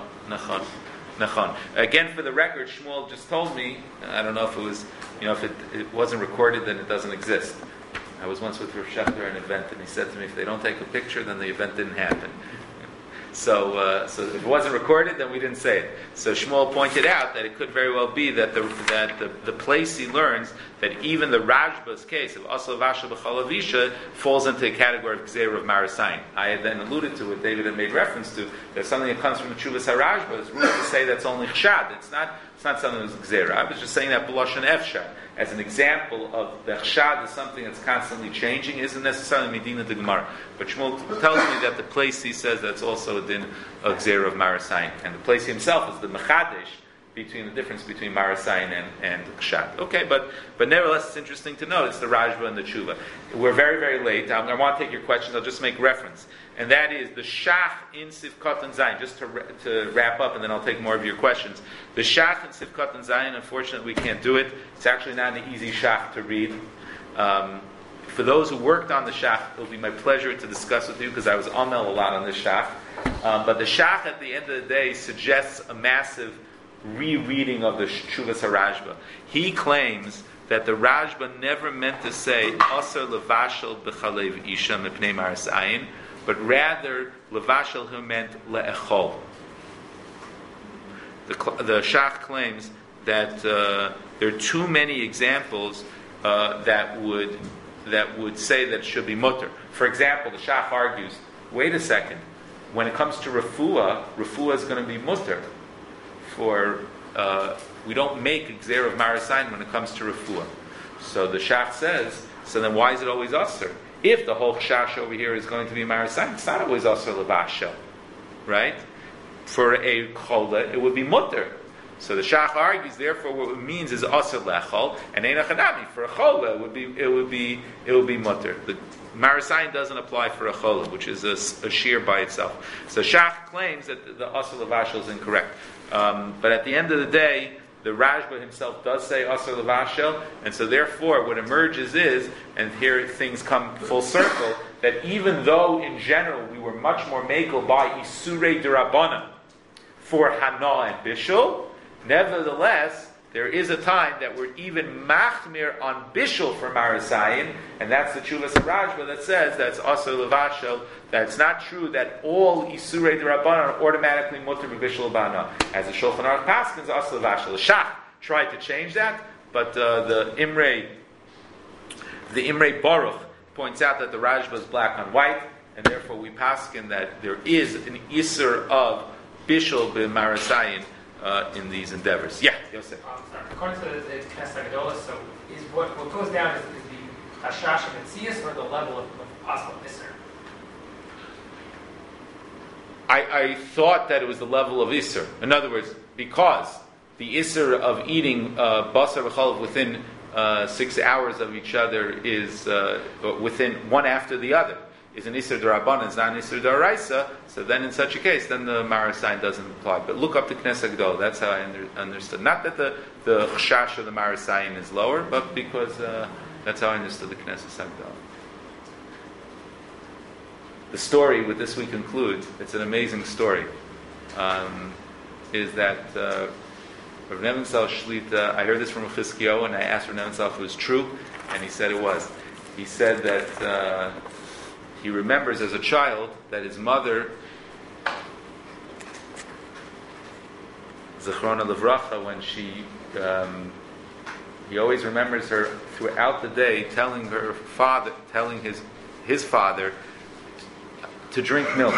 Nachon. Again, for the record, Shmuel just told me. I don't know if it was, if it wasn't recorded, then it doesn't exist. I was once with Rav Shechter at an event, and he said to me, if they don't take a picture, then the event didn't happen. So if it wasn't recorded, then we didn't say it. So Shmuel pointed out that it could very well be that the place he learns that even the Rajba's case of Asal Vasha B'chalavisha falls into a category of Gzeir of Marasayin. I had then alluded to what David had made reference to, that something that comes from the Chuvas HaRajba is ruled to say that's only Chshad. It's not something that's Gzeir. I was just saying that B'lashon Efshad as an example of the Chshad is something that's constantly changing, isn't necessarily Medina de Gemara. But Shmuel tells me that the place he says that's also a din of Gzeir of Marasayin. And the place himself is the Mechadesh, between the difference between Marasayin and Kshat. Okay, but nevertheless, it's interesting to know it's the Rajba and the Tshuva. We're very, very late. I want to take your questions. I'll just make reference. And that is the Shach in Sivkot and Zayin. Just to wrap up, and then I'll take more of your questions. The Shach in Sivkot and Zayin, unfortunately, we can't do it. It's actually not an easy Shach to read. For those who worked on the Shach, it'll be my pleasure to discuss with you because I was Amel a lot on this Shach. But the Shach at the end of the day suggests a massive rereading of the Shuvas HaRajba. He claims that the Rajba never meant to say Asar Levashel B'chalev Isha Mipnei Maras Ayin, but rather Levashel who meant Le'echol. The Shach claims that there are too many examples that would say that it should be mutter. For example, the Shach argues, wait a second, when it comes to refuah is going to be mutter. For we don't make a gzer of marasayin when it comes to refuah. So the Shach says, so then why is it always usher? If the whole chash over here is going to be marasayin, it's not always usher levashel, right? For a chola, it would be mutter. So the Shach argues, therefore, what it means is usher lechol, and ein achanami. For a chola, it would be mutter. The Marasayin doesn't apply for a chola, which is a shear by itself. So Shach claims that the asr levashel is incorrect. But at the end of the day, the Rajba himself does say asr levashel, and so therefore what emerges is, and here things come full circle, that even though in general we were much more makel by isurei derabana for hana and bishul, nevertheless, there is a time that we're even machmir on bishul for marasayin, and that's the Chuvas HaRajba that says that's asr levashel. That it's not true that all isurei derabbanan are automatically mutter b'bishul bana. As the Shulchan Aruch paskins asr levashel. The Shach tried to change that, but the Imrei Baruch points out that the Rajba is black on white, and therefore we paskin that there is an isur of bishul b'marasayin in these endeavors. Yeah, Yosef. According to the Knesset Gedolah, so is what goes down is the Hashash of Metzias or the level of possible Isser? I thought that it was the level of Isser. In other words, because the Isser of eating basar v'chalav within 6 hours of each other is within one after the other is an Isser D'Rabbanan, it's not an Isser D'Oraisa, so then in such a case, then the Marasayin doesn't apply. But look up the Knesset Gedolah, that's how I understood. Not that the Chashash of the Marasayin is lower, but because that's how I understood the Knesset Gedolah. The story, with this we conclude, it's an amazing story, is that Rav Nebenzahl Shlita, I heard this from Chizkiyahu, and I asked Rav Nebenzahl if it was true, and he said it was. He said that he remembers as a child that his mother, Zechrona Levracha, when he always remembers her throughout the day telling his father to drink milk.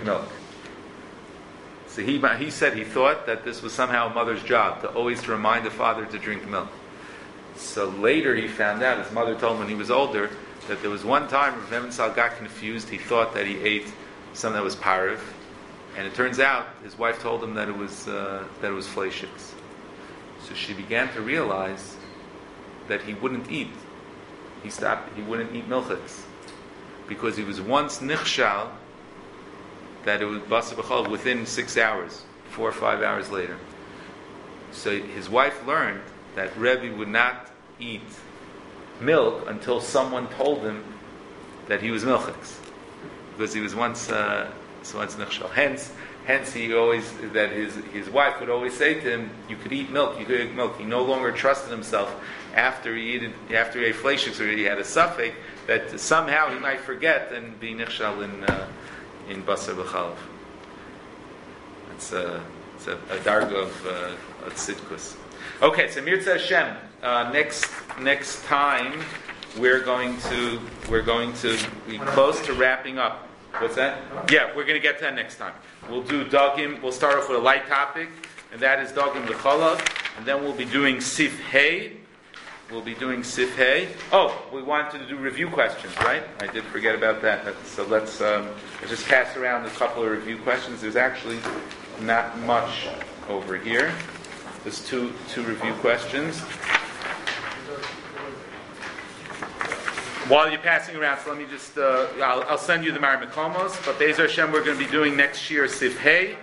So he said he thought that this was somehow a mother's job, to always remind the father to drink milk. So later he found out, his mother told him when he was older, that there was one time Rav Nebenzahl got confused. He thought that he ate something that was parv, and it turns out his wife told him that it was fleishiks. So she began to realize that he wouldn't eat. He wouldn't eat milchiks because he was once nichshal that it was basar b'chalav within 6 hours, 4 or 5 hours later. So his wife learned that Rebbe would not eat milk until someone told him that he was milchiks, because he was once nichshal. Hence he always, that his wife would always say to him, "You could eat milk. You could eat milk." He no longer trusted himself after he ate fleishiks, or he had a suffix that somehow he might forget and be nichshal in basar b'chalav. It's a darga of tzidkus. Okay, so Mirza Hashem. Next time we're going to be close to wrapping up. What's that? Yeah, we're going to get to that next time. We'll do Dagim. We'll start off with a light topic, and that is Dagim l'chalav, and then we'll be doing Sif Hey. Oh, we wanted to do review questions, right? I did forget about that. So let's just pass around a couple of review questions. There's actually not much over here. There's two review questions. While you're passing around, so let me just, I'll send you the Maramakomos, but Be'ezer Hashem we're going to be doing next year Sif Hey,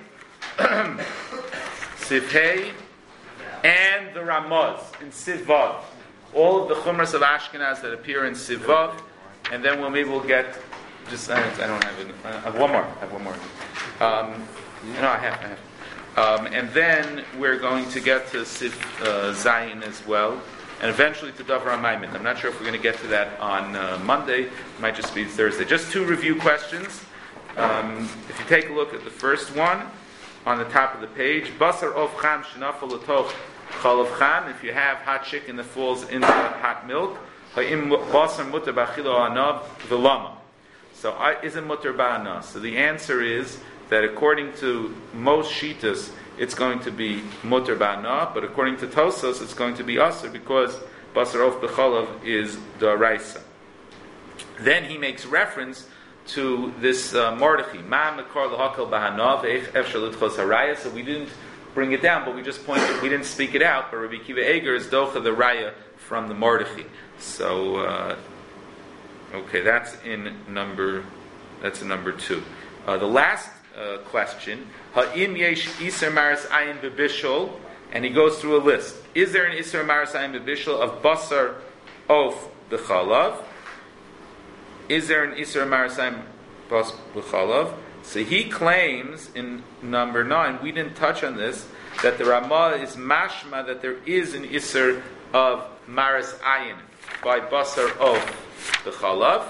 Sif Hey, and the Ramaz in Sif Vav. All of the Chumras of Ashkenaz that appear in Sif Vav, and then maybe we'll get, just, I don't have it, I have one more. No, I have. And then we're going to get to Sif Zayin as well. And eventually to Davar HaMaimin. I'm not sure if we're going to get to that on Monday. It might just be Thursday. Just two review questions. If you take a look at the first one, on the top of the page, Basar of Cham Shenafal L'toch Chalav Cham. If you have hot chicken that falls into hot milk, Ha'im Basar Mutar B'Achilo Anav V'Lama. So is it Mutar Ba'ana? So the answer is that according to most Shitas, it's going to be mutar ba'ana, but according to Tosos, it's going to be aser because basar of b'chalav is daraisa. Then he makes reference to this Mordechai. Ma mekar l'hakal b'hanav efshar l'tchos haraya. So we didn't bring it down, but we just pointed. We didn't speak it out. But Rabbi Kiva Eger is docha the raya from the Mordechai. So okay, that's in number 2. The last question, Ha'im yesh iser maris ayin bebishol, and he goes through a list. Is there an iser maris ayin bebishol of basar of b'chalav? Is there an iser maris ayin b'chalav? So he claims in number 9, we didn't touch on this, that the Ramah is mashma that there is an iser of maris ayin by basar of b'chalav,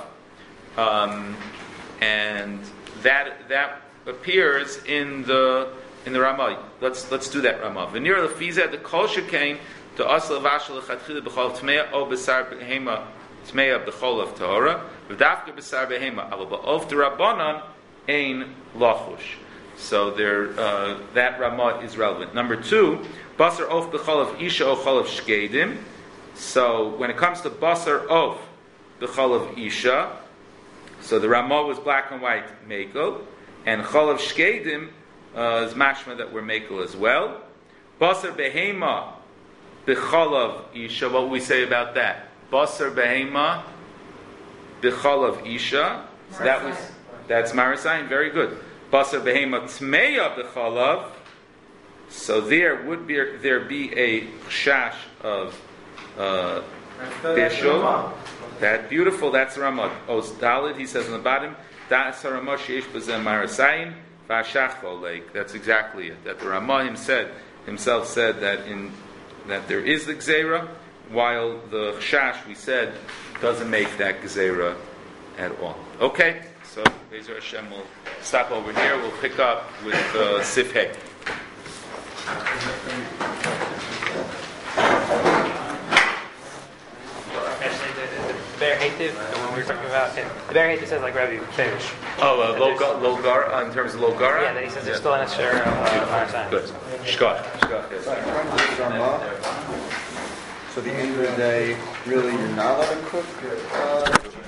and that appears in the Ramah. Let's do that Ramah. V'nir lefiza the kol shekain to asal vashal lechatchila b'chol tmeya o b'sar behema tmeya b'chol of tahora v'dafka b'sar behema alo ba'ov d'Rabbanan ein lachush. So that Ramah is relevant. Number 2, basar of b'chol of isha o chol of shkedim. So when it comes to basar of b'chol of isha, so the Ramah was black and white mekel. And Chalav Shkedim is mashma that we're makel as well. Basar Behema B'chalav Isha. What will we say about that? Basar Behema B'chalav Isha. So that's Marasayin. Very good. Basar Behema Tmeya B'chalav. So there would be a chash of Bishul. That beautiful. That's Ramah. Os Dalid. He says on the bottom. That's exactly it. That the Ramah himself said that there is the Gzeira, while the Chash we said doesn't make that Gzeira at all. Okay, so Be'ezer Hashem will stop over here. We'll pick up with Sif Hey. Bear Hativ, when we were talking about it, the Bear Hativ says like Rabbi Finish. Oh, Logara, in terms of Logara? Yeah, that he says there's still an extra Marasayin. Good. Shkach. So at the end of the day, really, you're not allowed to cook